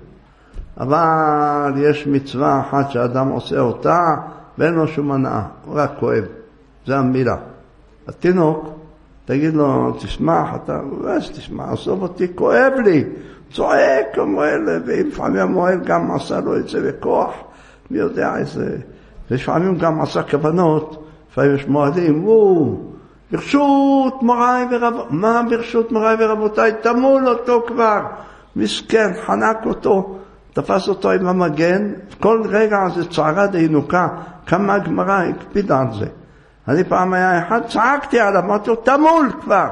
אבל יש מצווה אחת שאדם עושה אותה, ואין לו שום הנאה, הוא רק כואב. זה המילה. התינוק, תגיד לו, תשמח, אתה, אז תשמח, עזוב אותי, כואב לי. צועק המועל, ולפעמים המועל גם עשה לו את זה בכוח, מי יודע איזה, ולפעמים גם עשה כוונות, לפעמים יש מועדים, הוא, ברשות מוריי ורבותיי, מה ברשות מוריי ורבותיי? תמול אותו כבר, מסכן, חנק אותו, תפס אותו עם המגן, כל רגע זה צערה דינוקה, כמה הגמרא הקפידה על זה. אני פעם היה אחד, צעקתי עליו, אמרתי לו, תמול כבר.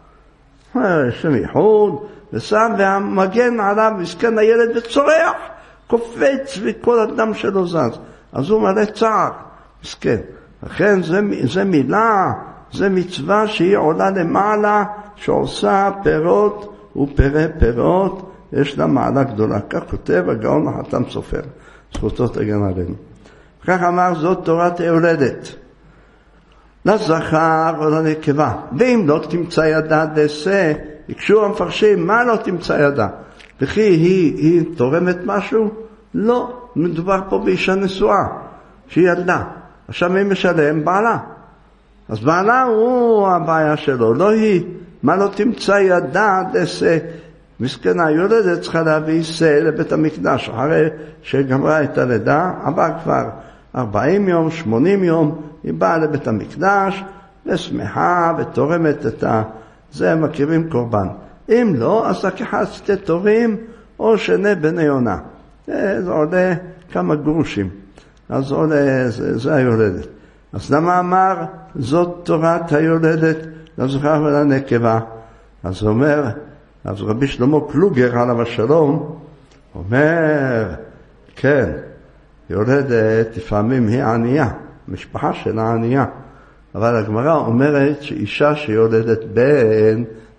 שם ייחוד, ושם והמגן עליו, מסכן הילד וצורח, קופץ וכל הדם שלו זז. אז הוא מלא צער, מסכן. לכן זה, זה מילה, זה מצווה שהיא עולה למעלה, שעושה פירות ופרי פירות, יש לה מעלה גדולה. כך כותב הגאון החתם סופר, זכותו תגן עלינו. כך אמר, זאת תורת היולדת. לזכר או לנקבה. ואם לא תמצא ידה דעשה, יקשו המפרשים, מה לא תמצא ידה? וכי היא, היא תורמת משהו? לא, מדובר פה באישה נשואה, שהיא ילדה. עכשיו מי משלם? בעלה. אז בעלה הוא הבעיה שלו, לא היא. מה לא תמצא ידה דעשה? מסכנה, יולדת צריכה להביא שא לבית המקדש, אחרי שגמרה את הלידה, עבר כבר ארבעים יום, שמונים יום, היא באה לבית המקדש, ושמחה ותורמת את ה... זה הם מכירים קורבן. אם לא, אז לקחה שתי תורים, או שני בני יונה. זה עולה כמה גרושים. אז זה עולה, זה, זה היולדת. אז למה אמר, זאת תורת היולדת, לזכר ולנקבה? אז אומר, אז רבי שלמה קלוגר עליו השלום, אומר, כן, יולדת לפעמים היא ענייה, משפחה שלה ענייה. אבל הגמרא אומרת שאישה שיולדת בן,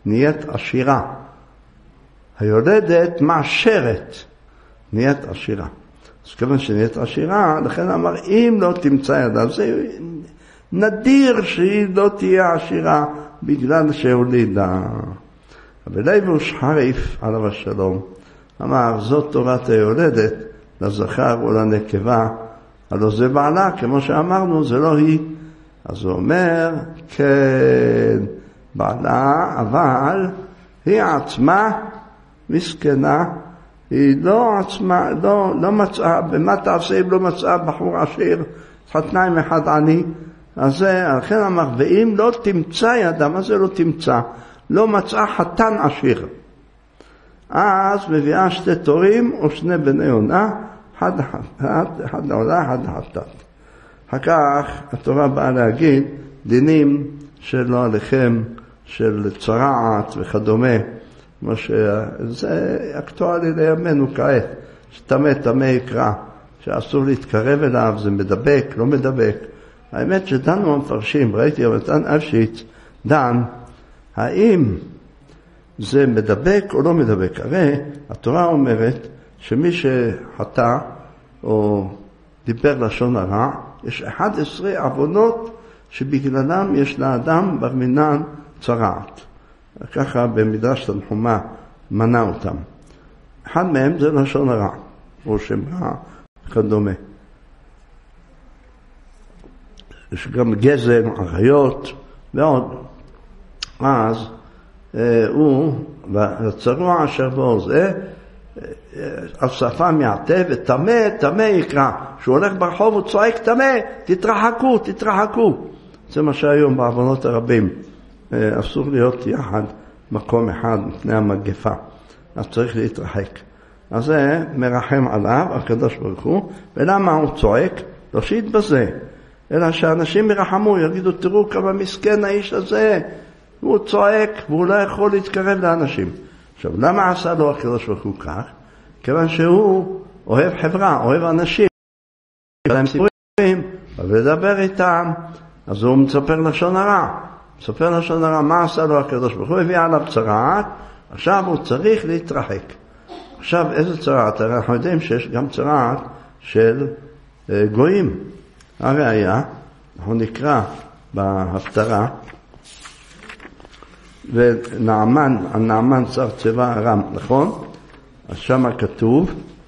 נהיית עשירה. היולדת מעשרת, נהיית עשירה. אז כיוון שנהיית עשירה, לכן אמר, אם לא תמצא ידה, זה נדיר שהיא לא תהיה עשירה בגלל שהולידה. אבל ליבוש חריף עליו השלום, אמר, זאת תורת היולדת, לזכר ולנקבה, הלא זה בעלה, כמו שאמרנו, זה לא היא. אז הוא אומר, כן, בעלה, אבל היא עצמה מסכנה, היא לא עצמה, לא, לא מצאה, במה תעשה אם לא מצאה בחור עשיר, חתנה עם אחד עני, אז זה, לכן אמר, ואם לא תמצא ידה, מה זה לא תמצא? לא מצאה חתן עשיר. אז מביאה שתי תורים או שני בני עונה, אחד, אחד, אחד לעולה, אחד לחתת. אחר כך התורה באה להגיד דינים שלא עליכם, של צרעת וכדומה, מה שזה אקטואלי לימינו כעת, שטמא טמא יקרא, שאסור להתקרב אליו, זה מדבק, לא מדבק. האמת שדנו המפרשים, ראיתי אבטן אפשיץ, דן, האם זה מדבק או לא מדבק? הרי התורה אומרת שמי שחטא או דיבר לשון הרע, יש אחד עשרה עוונות שבגללם יש לאדם בר מינן צרעת. ככה במדרש תנחומה מנה אותם. אחד מהם זה לשון הרע, או שם רע וכדומה. יש גם גזם, עריות ועוד. אז אה, הוא, והצרוע אשר בו זה, על שפה מעטה ותמה, תמה יקרא. שהוא הולך ברחוב הוא צועק תמה, תתרחקו, תתרחקו. זה מה שהיום בעוונות הרבים. אסור להיות יחד מקום אחד מפני המגפה. אז צריך להתרחק. אז זה מרחם עליו, הקדוש ברוך הוא. ולמה הוא צועק? לא שיתבזה. אלא שאנשים ירחמו, יגידו, תראו כמה מסכן האיש הזה. הוא צועק והוא לא יכול להתקרב לאנשים. עכשיו, למה עשה לו הקדוש ברוך הוא כך? כיוון שהוא אוהב חברה, אוהב אנשים. להם סיפורים, ולדבר איתם. אז הוא מספר לשון הרע. מספר לשון הרע, מה עשה לו הקדוש ברוך הוא? הביא עליו צרעת, עכשיו הוא צריך להתרחק. עכשיו, איזה צרעת? הרי אנחנו יודעים שיש גם צרעת של אה, גויים. הראיה, אנחנו נקרא בהפטרה, ונעמן, הנעמן שר צבא ארם, נכון? אז שם כתוב,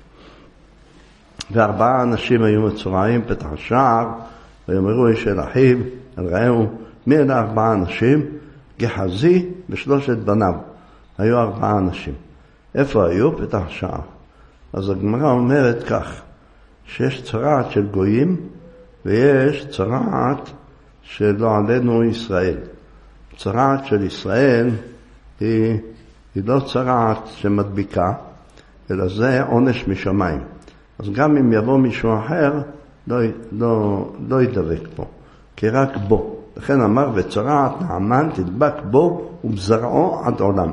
וארבעה אנשים היו מצורעים פתח השער, ויאמרו איש אל אחיו, אל רעהו, מי אלה ארבעה אנשים? גחזי ושלושת בניו. היו ארבעה אנשים. איפה היו? פתח השער. אז הגמרא אומרת כך, שיש צרעת של גויים, ויש צרעת שלא עלינו ישראל. צרעת של ישראל היא, היא לא צרעת שמדביקה, אלא זה עונש משמיים. אז גם אם יבוא מישהו אחר, לא, לא, לא ידבק פה, כי רק בו. לכן אמר, וצרעת נעמן תדבק בו ובזרעו עד עולם.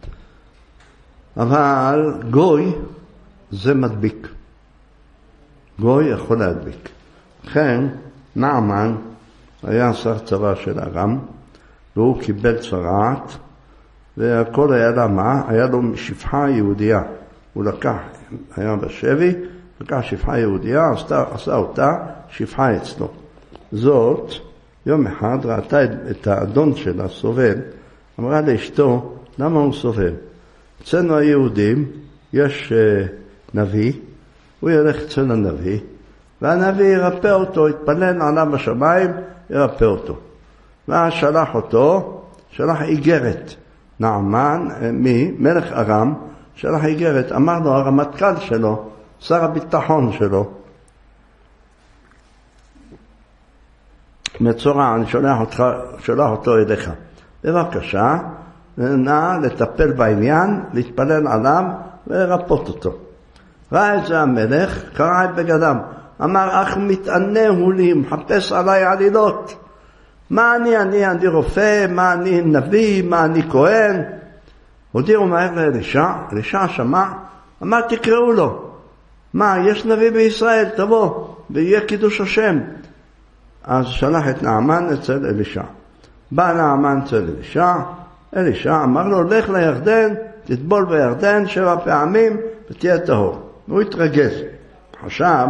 אבל גוי זה מדביק. גוי יכול להדביק. לכן נעמן היה שר צבא של ארם, והוא קיבל צרעת, והכל היה לה מה? היה לו שפחה יהודיה. הוא לקח, היה בשבי, לקח שפחה יהודיה, עשה, עשה אותה שפחה אצלו. זאת, יום אחד ראתה את האדון שלה סובל, אמרה לאשתו, למה הוא סובל? אצלנו היהודים יש uh, נביא, הוא ילך אצל הנביא, והנביא ירפא אותו, יתפלל עליו בשמיים, ירפא אותו. ואז שלח אותו, שלח איגרת. נעמן, מי? מלך ארם, שלח איגרת. אמר לו הרמטכ"ל שלו, שר הביטחון שלו, מצורע, אני שולח, אותך, שולח אותו אליך. בבקשה, נא לטפל בעניין, להתפלל עליו ולרפות אותו. ראה את זה המלך, קרא את בגדם. אמר, אך מתענה הוא לי, מחפש עליי עלילות. מה אני, אני, אני רופא, מה אני נביא, מה אני כהן. הודיעו מהר לאלישע, אלישע שמע, אמר, תקראו לו. מה, יש נביא בישראל, תבוא, ויהיה קידוש השם. אז שלח את נעמן אצל אלישע. בא נעמן אצל אלישע, אלישע אמר לו, לך לירדן, תטבול בירדן שבע פעמים ותהיה טהור. הוא התרגז. חשב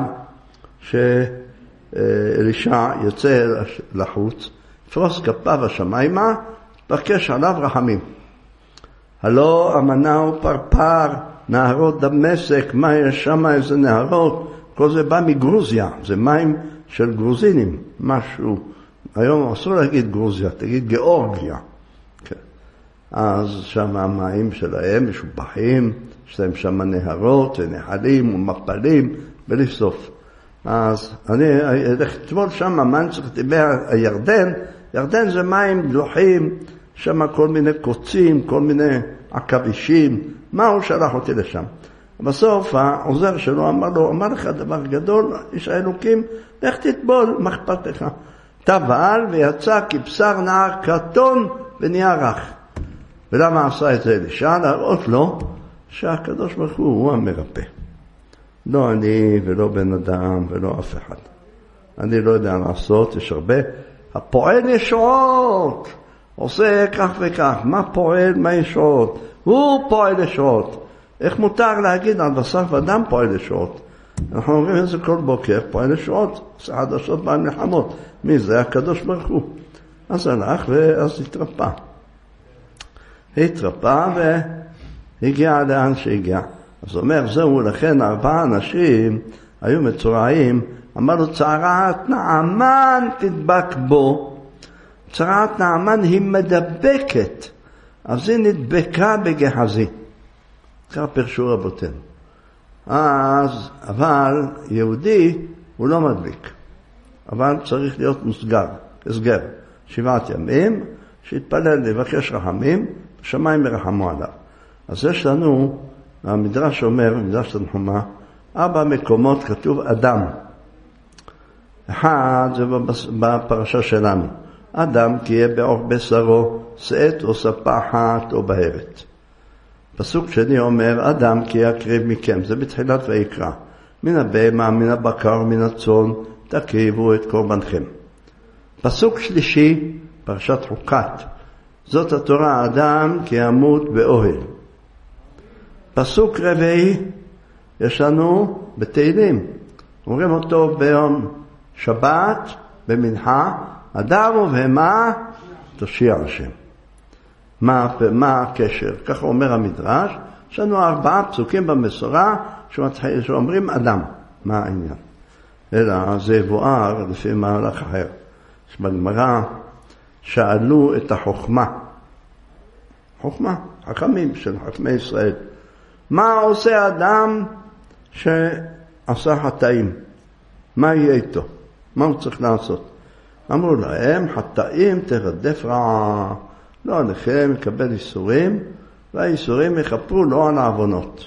שאלישע יוצא לחוץ, יפרוס כפיו השמיימה, תבקש עליו רחמים. הלא אמנה הוא פרפר, נהרות דמשק, מה יש שם איזה נהרות, כל זה בא מגרוזיה, זה מים של גרוזינים, משהו, היום אסור להגיד גרוזיה, תגיד גיאורגיה. כן. אז שם המים שלהם משובחים, יש להם שם נהרות ונחלים ומפלים, בלי סוף. אז אני אלך לטבול שם, מה אני צריך לדבר הירדן, ירדן זה מים דלוחים, שם כל מיני קוצים, כל מיני עכבישים, מה הוא שלח אותי לשם? בסוף העוזר שלו אמר לו, אמר לך דבר גדול, איש האלוקים, איך תטבול, מה אכפת לך? טבל ויצא כבשר נער קטון ונהיה רך. ולמה עשה את זה אלישע? להראות לו שהקדוש ברוך הוא הוא המרפא. לא אני ולא בן אדם ולא אף אחד. אני לא יודע לעשות, יש הרבה. הפועל ישועות, עושה כך וכך. מה פועל, מה ישועות? הוא פועל ישועות. איך מותר להגיד על בשר ודם פועל ישועות? אנחנו אומרים את זה כל בוקר, פועל ישועות, עושה חדשות בעל מלחמות. מי זה? הקדוש ברוך הוא. אז הלך ואז התרפא. התרפא והגיע לאן שהגיע. אז הוא אומר, זהו, לכן ארבעה אנשים היו מצורעים, אמר לו, צרת נעמן תדבק בו. צרת נעמן היא מדבקת, אז היא נדבקה בגחזי. כך פרשו רבותינו. אז, אבל יהודי הוא לא מדביק. אבל צריך להיות מוסגר, הסגר. שבעת ימים, שיתפלל לבקש רחמים, שמיים ירחמו עליו. אז יש לנו, המדרש אומר, המדרש תנחומה, ארבע מקומות כתוב אדם. אחד זה בפרשה שלנו. אדם כי יהיה בעור בשרו, שאת או ספחת או בהרת. פסוק שני אומר, אדם כי יקריב מכם, זה בתחילת ויקרא. מן הבהמה, מן הבקר, מן הצאן, תקריבו את קורבנכם. פסוק שלישי, פרשת חוקת. זאת התורה, אדם כי ימות באוהל. פסוק רביעי, יש לנו בתהילים. אומרים אותו ביום שבת, במנחה, אדם ובהמה תושיע השם. מה, מה הקשר? ככה אומר המדרש, יש לנו ארבעה פסוקים במסורה שאומרים אדם. מה העניין? אלא זה יבואר לפי מהלך אחר. בגמרא שאלו את החוכמה, חוכמה, חכמים של חכמי ישראל, מה עושה אדם שעשה חטאים? מה יהיה איתו? מה הוא צריך לעשות? אמרו להם, חטאים תרדף רעה, לא עליכם יקבל איסורים, והאיסורים יכפרו לא על העוונות.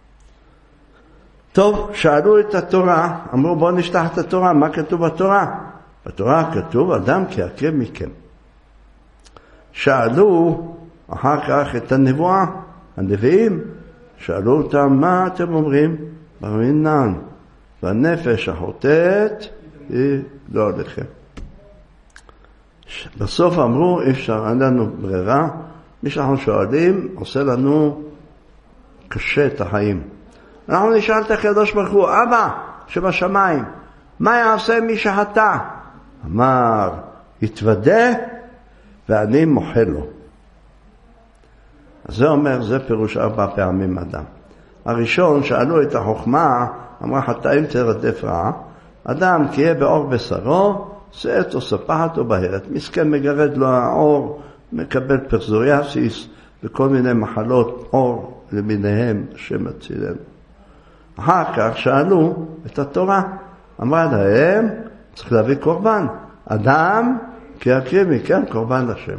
טוב, שאלו את התורה, אמרו בואו נשלח את התורה, מה כתוב בתורה? בתורה כתוב, אדם כי יקריב מכם. שאלו אחר כך את הנבואה, הנביאים, שאלו אותם, מה אתם אומרים? ברמינן, והנפש החוטאת היא לא עליכם. בסוף אמרו, אי אפשר, אין לנו ברירה, מי שאנחנו שואלים, עושה לנו קשה את החיים. אנחנו נשאל את הקדוש ברוך הוא, אבא שבשמיים, מה יעשה מי שחטא? אמר, יתוודה ואני מוחל לו. אז זה אומר, זה פירוש ארבע פעמים אדם. הראשון, שאלו את החוכמה, אמרה חטאים תרדף רעה, אדם כי יהיה בעור בשרו, שאת או ספחת או בהרת. מסכן מגרד לו העור, מקבל פרזוריאסיס וכל מיני מחלות עור למיניהם שמצילנו. אחר כך שאלו את התורה, אמרה להם, צריך להביא קורבן. אדם כי יקריב מכם קורבן לשם.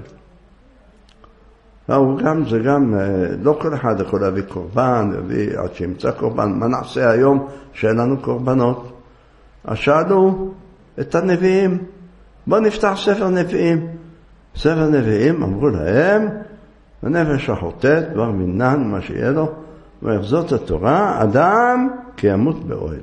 לא, גם, זה גם, לא כל אחד יכול להביא קורבן, להביא עד שימצא קורבן. מה נעשה היום שאין לנו קורבנות? אז שאלו את הנביאים, בוא נפתח ספר נביאים. ספר נביאים אמרו להם, הנפש החוטאת, בר מינן, מה שיהיה לו, זאת התורה, אדם כי ימות באוהל.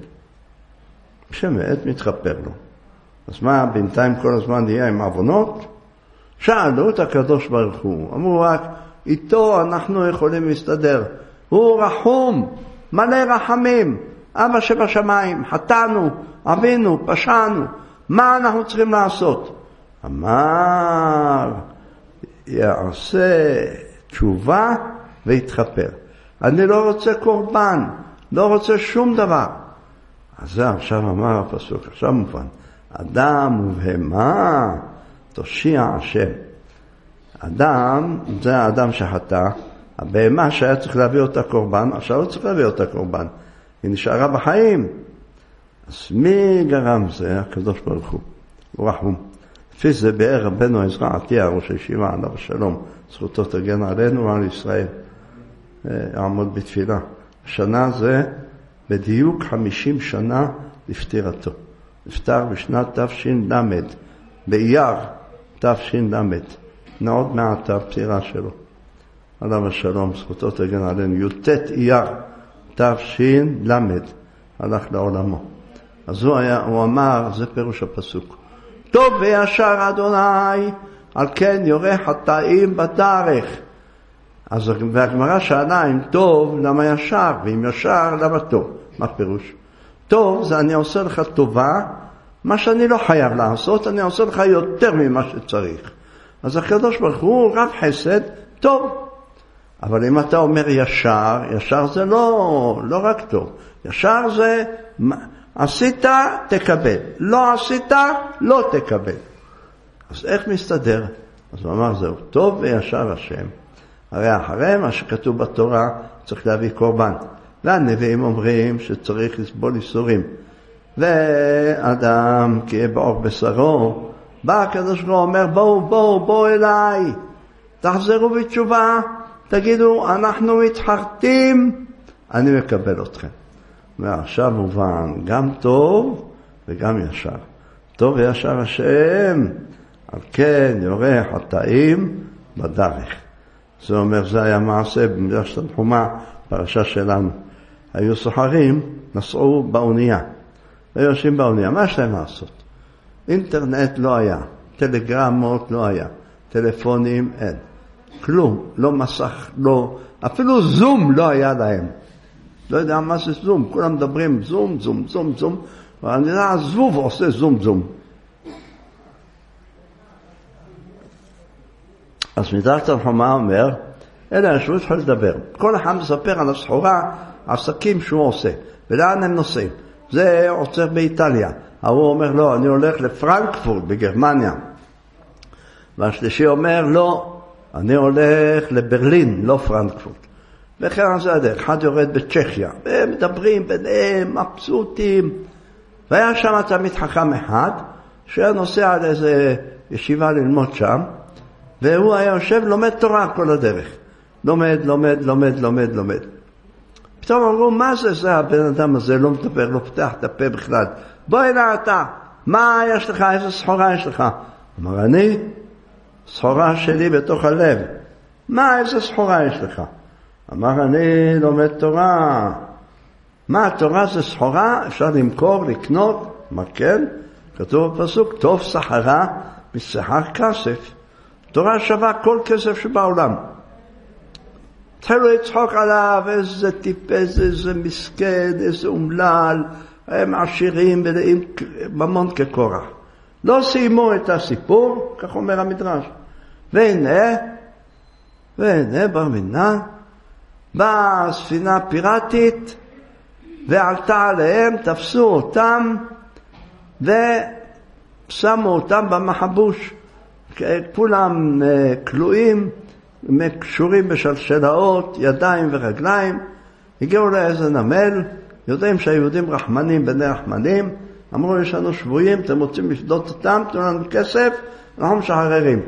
שמעת מתחפר לו. אז מה, בינתיים כל הזמן נהיה עם עוונות? שאלו את הקדוש ברוך הוא, אמרו רק, איתו אנחנו יכולים להסתדר. הוא רחום, מלא רחמים, אבא שבשמיים, חטאנו, אבינו, פשענו, מה אנחנו צריכים לעשות? אמר, יעשה תשובה ויתחפר. אני לא רוצה קורבן, לא רוצה שום דבר. אז זה עכשיו אמר הפסוק, עכשיו מובן, אדם ובהמה תושיע השם. אדם, זה האדם שחטא, הבהמה שהיה צריך להביא אותה קורבן, עכשיו לא צריך להביא אותה קורבן, היא נשארה בחיים. אז מי גרם זה? הקדוש ברוך הוא, הוא רחום. לפי זה באר רבנו עזרא עטיה, ראש הישיבה, עליו השלום, זכותו תגן עלינו ועל ישראל, יעמוד בתפילה. השנה זה בדיוק חמישים שנה לפטירתו. נפטר בשנת תש"ל, באייר תש"ל, נעוד מעט הפטירה שלו. עליו השלום, זכותו תגן עלינו, י"ט אייר תש"ל, הלך לעולמו. אז הוא, היה, הוא אמר, זה פירוש הפסוק, טוב וישר אדוני, על כן יורה חטאים בדרך. אז והגמרא שאלה אם טוב למה ישר, ואם ישר למה טוב. מה פירוש? טוב זה אני עושה לך טובה, מה שאני לא חייב לעשות, אני עושה לך יותר ממה שצריך. אז הקדוש ברוך הוא רב חסד, טוב. אבל אם אתה אומר ישר, ישר זה לא, לא רק טוב. ישר זה עשית, תקבל. לא עשית, לא תקבל. אז איך מסתדר? אז הוא אמר, זהו, טוב וישר השם. הרי אחרי מה שכתוב בתורה, צריך להביא קורבן. והנביאים אומרים שצריך לסבול איסורים. ואדם כי בעור בשרו, בא הקדוש ברוך הוא אומר, בואו, בואו, בואו אליי. תחזרו בתשובה, תגידו, אנחנו מתחרטים, אני מקבל אתכם. ועכשיו מובן, גם טוב וגם ישר. טוב וישר השם, על כן יורה חטאים בדרך. זה אומר, זה היה מעשה במדרש תנחומה, פרשה שלנו. היו סוחרים, נסעו באונייה. היו יושבים באונייה, מה יש להם לעשות? אינטרנט לא היה, טלגרמות לא היה, טלפונים אין. כלום, לא מסך, לא, אפילו זום לא היה להם. לא יודע מה זה זום, כולם מדברים זום, זום, זום, זום, ואני יודע, הזבוב עושה זום, זום. אז מדרש תנחומה אומר, אלה ישבו התחילו לדבר. כל אחד מספר על הסחורה, עסקים שהוא עושה, ולאן הם נוסעים. זה עוצר באיטליה. הוא אומר, לא, אני הולך לפרנקפורט בגרמניה. והשלישי אומר, לא, אני הולך לברלין, לא פרנקפורט. וכן זה הדרך, אחד יורד בצ'כיה, והם מדברים ביניהם, מבסוטים. והיה שם תלמיד חכם אחד, שהיה נוסע על איזה ישיבה ללמוד שם, והוא היה יושב, לומד תורה כל הדרך. לומד, לומד, לומד, לומד, לומד. פתאום אמרו, מה זה זה? הבן אדם הזה לא מדבר, לא פתח את הפה בכלל. בוא אליי אתה, מה יש לך? איזה סחורה יש לך? אמר, אני, סחורה שלי בתוך הלב. מה, איזה סחורה יש לך? אמר, אני לומד תורה. מה, התורה זה סחורה? אפשר למכור, לקנות? אמר, כן. כתוב בפסוק, טוב סחרה מסחר כסף. תורה שווה כל כסף שבעולם. התחילו לצחוק עליו, איזה טיפס, איזה מסכן, איזה אומלל, הם עשירים ולאים ממון כקורח. לא סיימו את הסיפור, כך אומר המדרש. והנה, והנה ברמינה, באה ספינה פיראטית, ועלתה עליהם, תפסו אותם, ושמו אותם במחבוש. כולם כלואים, קשורים בשלשלאות, ידיים ורגליים. הגיעו לאיזה נמל, יודעים שהיהודים רחמנים בני רחמנים, אמרו, יש לנו שבויים, אתם רוצים לפדות אותם, תנו לנו כסף, אנחנו משחררים.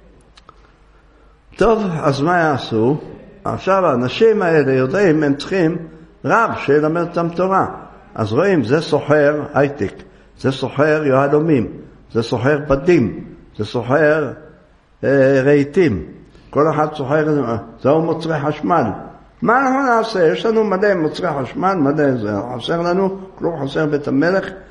טוב, אז מה יעשו? עכשיו האנשים האלה יודעים, הם צריכים רב שילמד אותם תורה. אז רואים, זה סוחר הייטק, זה סוחר יהלומים, זה סוחר בדים, זה סוחר אה, רהיטים. כל אחד סוחר, זהו מוצרי חשמל. מה אנחנו נעשה? יש לנו מלא מוצרי חשמל, מלא זה. חסר לנו, כלום חסר בית המלך.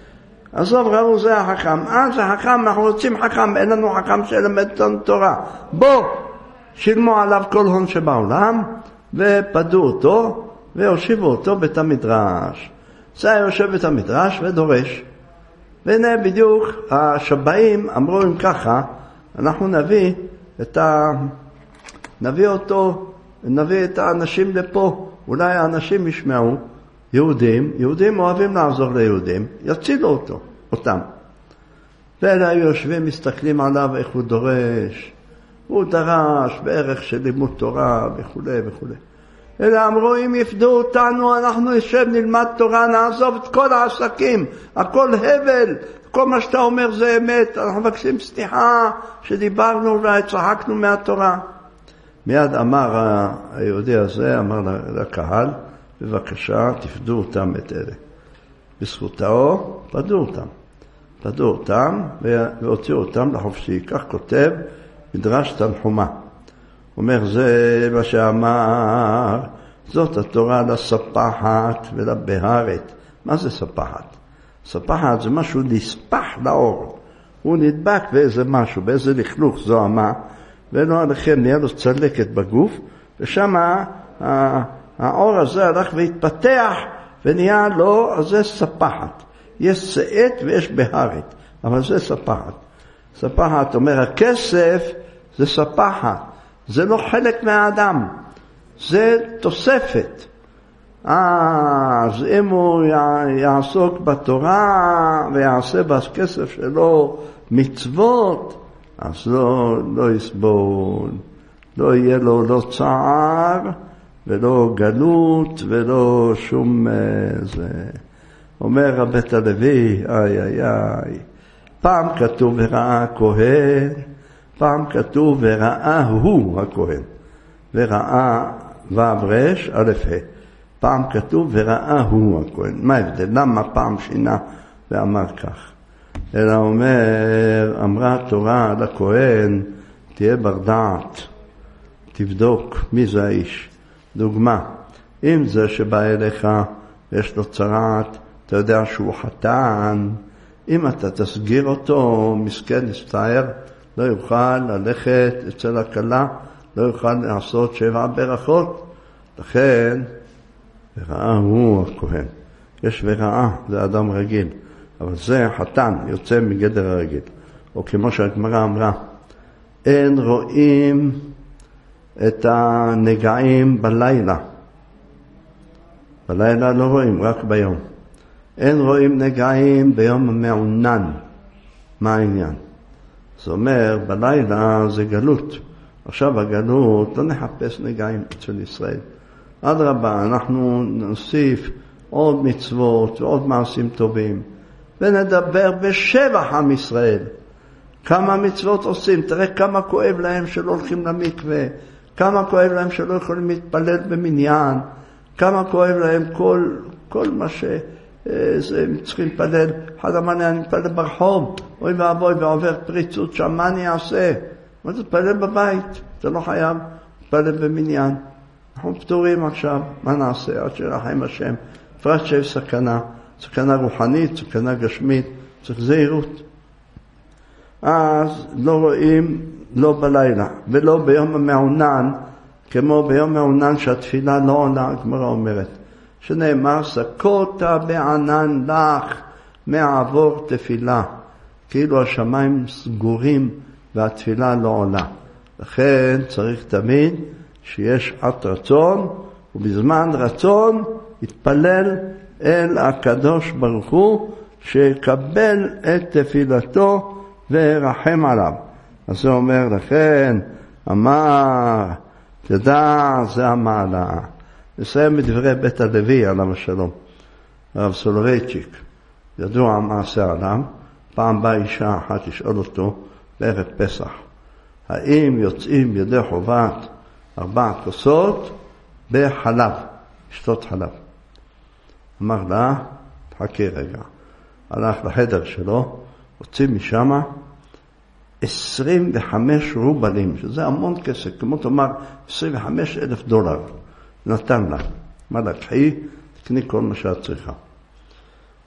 עזוב, ראו זה החכם, אה זה חכם, אנחנו רוצים חכם, אין לנו חכם שלמד לנו תורה. בוא, שילמו עליו כל הון שבעולם, ופדו אותו, והושיבו אותו בית המדרש. זה היה יושב בית המדרש ודורש. והנה בדיוק השבאים אמרו אם ככה, אנחנו נביא את ה... נביא אותו, נביא את האנשים לפה, אולי האנשים ישמעו, יהודים, יהודים אוהבים לעזור ליהודים, יצילו אותו, אותם. ואלה היו יושבים, מסתכלים עליו איך הוא דורש, הוא דרש בערך של לימוד תורה וכו' וכו'. אלא אמרו, אם יפדו אותנו, אנחנו נשב, נלמד תורה, נעזוב את כל העסקים, הכל הבל, כל מה שאתה אומר זה אמת, אנחנו מבקשים סליחה שדיברנו וצחקנו מהתורה. מיד אמר היהודי הזה, אמר לקהל, בבקשה, תפדו אותם את אלה. בזכותו, פדו אותם. פדו אותם והוציאו אותם לחופשי. כך כותב מדרש תנחומה. אומר, זה מה שאמר, זאת התורה לספחת ולבהרת. מה זה ספחת? ספחת זה משהו נספח לאור. הוא נדבק באיזה משהו, באיזה לכלוך זוהמה, ולא עליכם נהיה לו צלקת בגוף, ושם האור הזה הלך והתפתח ונהיה לו, אז זה ספחת. יש שאת ויש בהרת, אבל זה ספחת. ספחת אומר, הכסף זה ספחת, זה לא חלק מהאדם, זה תוספת. אז אם הוא יעסוק בתורה ויעשה בכסף שלו מצוות, אז לא, לא יסבול, לא יהיה לו לא צער ולא גלות ולא שום זה. אומר רבית הלוי, איי איי איי, פעם כתוב וראה הכהן, פעם כתוב וראה הוא הכהן, וראה וברש א' ה', פעם כתוב וראה הוא הכהן. מה ההבדל? למה פעם שינה ואמר כך? אלא אומר, אמרה התורה לכהן, תהיה בר דעת, תבדוק מי זה האיש. דוגמה, אם זה שבא אליך ויש לו צרת, אתה יודע שהוא חתן, אם אתה תסגיר אותו, מסכן נסתער, לא יוכל ללכת אצל הכלה, לא יוכל לעשות שבע ברכות. לכן, וראה הוא הכהן. יש וראה, זה אדם רגיל. אבל זה חתן, יוצא מגדר הרגיל. או כמו שהגמרא אמרה, אין רואים את הנגעים בלילה. בלילה לא רואים, רק ביום. אין רואים נגעים ביום המעונן. מה העניין? זאת אומר, בלילה זה גלות. עכשיו הגלות, לא נחפש נגעים אצל ישראל. אדרבה, אנחנו נוסיף עוד מצוות ועוד מעשים טובים. ונדבר בשבח עם ישראל. כמה מצוות עושים, תראה כמה כואב להם שלא הולכים למקווה, כמה כואב להם שלא יכולים להתפלל במניין, כמה כואב להם כל, כל מה שהם צריכים להתפלל. אחד אמר, אני מתפלל ברחוב, אוי ואבוי ועובר פריצות שם, מה אני אעשה? מה זה תתפלל בבית? אתה לא חייב להתפלל במניין. אנחנו פטורים עכשיו, מה נעשה? עד שרחם השם, פרט שיש סכנה. סכנה רוחנית, סכנה גשמית, צריך זהירות. אז לא רואים, לא בלילה, ולא ביום המעונן, כמו ביום המעונן שהתפילה לא עולה, הגמרא אומרת, שנאמר, סקותה בענן לך מעבור תפילה, כאילו השמיים סגורים והתפילה לא עולה. לכן צריך תמיד שיש שעת רצון, ובזמן רצון יתפלל אל הקדוש ברוך הוא שיקבל את תפילתו ורחם עליו. אז הוא אומר לכן, אמר, תדע, זה המעלה. נסיים מדברי בית הלוי עליו השלום. הרב סולובייצ'יק, ידוע מעשה עליו, פעם באה אישה אחת לשאול אותו בערב פסח, האם יוצאים ידי חובת ארבע כוסות בחלב, שתות חלב. אמר לה, תחכי רגע. הלך לחדר שלו, הוציא משם עשרים וחמש רובלים, שזה המון כסף, כמו תאמר עשרים וחמישה אלף דולר. נתן לה. אמר לה, תחי, תקני כל מה שאת צריכה.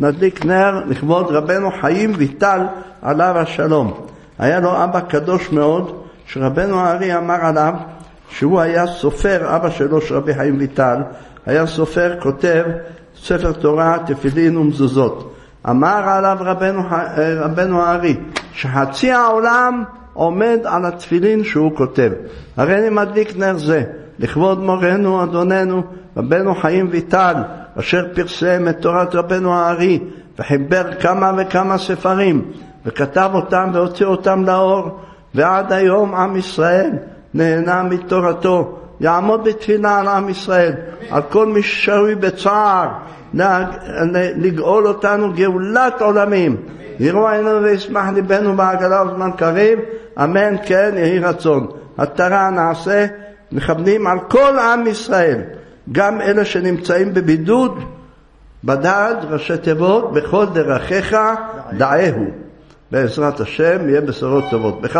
נדליק נר לכבוד רבנו חיים ויטל עליו השלום. היה לו אבא קדוש מאוד, שרבנו הארי אמר עליו שהוא היה סופר, אבא שלו של רבי חיים ויטל, היה סופר, כותב ספר תורה, תפילין ומזוזות. אמר עליו רבנו, רבנו הארי שחצי העולם עומד על התפילין שהוא כותב. הרי אני מדליק נר זה לכבוד מורנו אדוננו רבנו חיים ויטל, אשר פרסם את תורת רבנו הארי וחיבר כמה וכמה ספרים וכתב אותם והוציא אותם לאור, ועד היום עם ישראל נהנה מתורתו. יעמוד בתפילה על עם ישראל, על כל מי ששרוי בצער, לגאול אותנו גאולת עולמים. יראו עינינו וישמח ליבנו בעגלה ובזמן קריב, אמן כן יהי רצון. התורה נעשה, מכוונים על כל עם ישראל, גם אלה שנמצאים בבידוד, בדד ראשי תיבות בכל דרכיך דעהו. בעזרת השם יהיה בשורות טובות.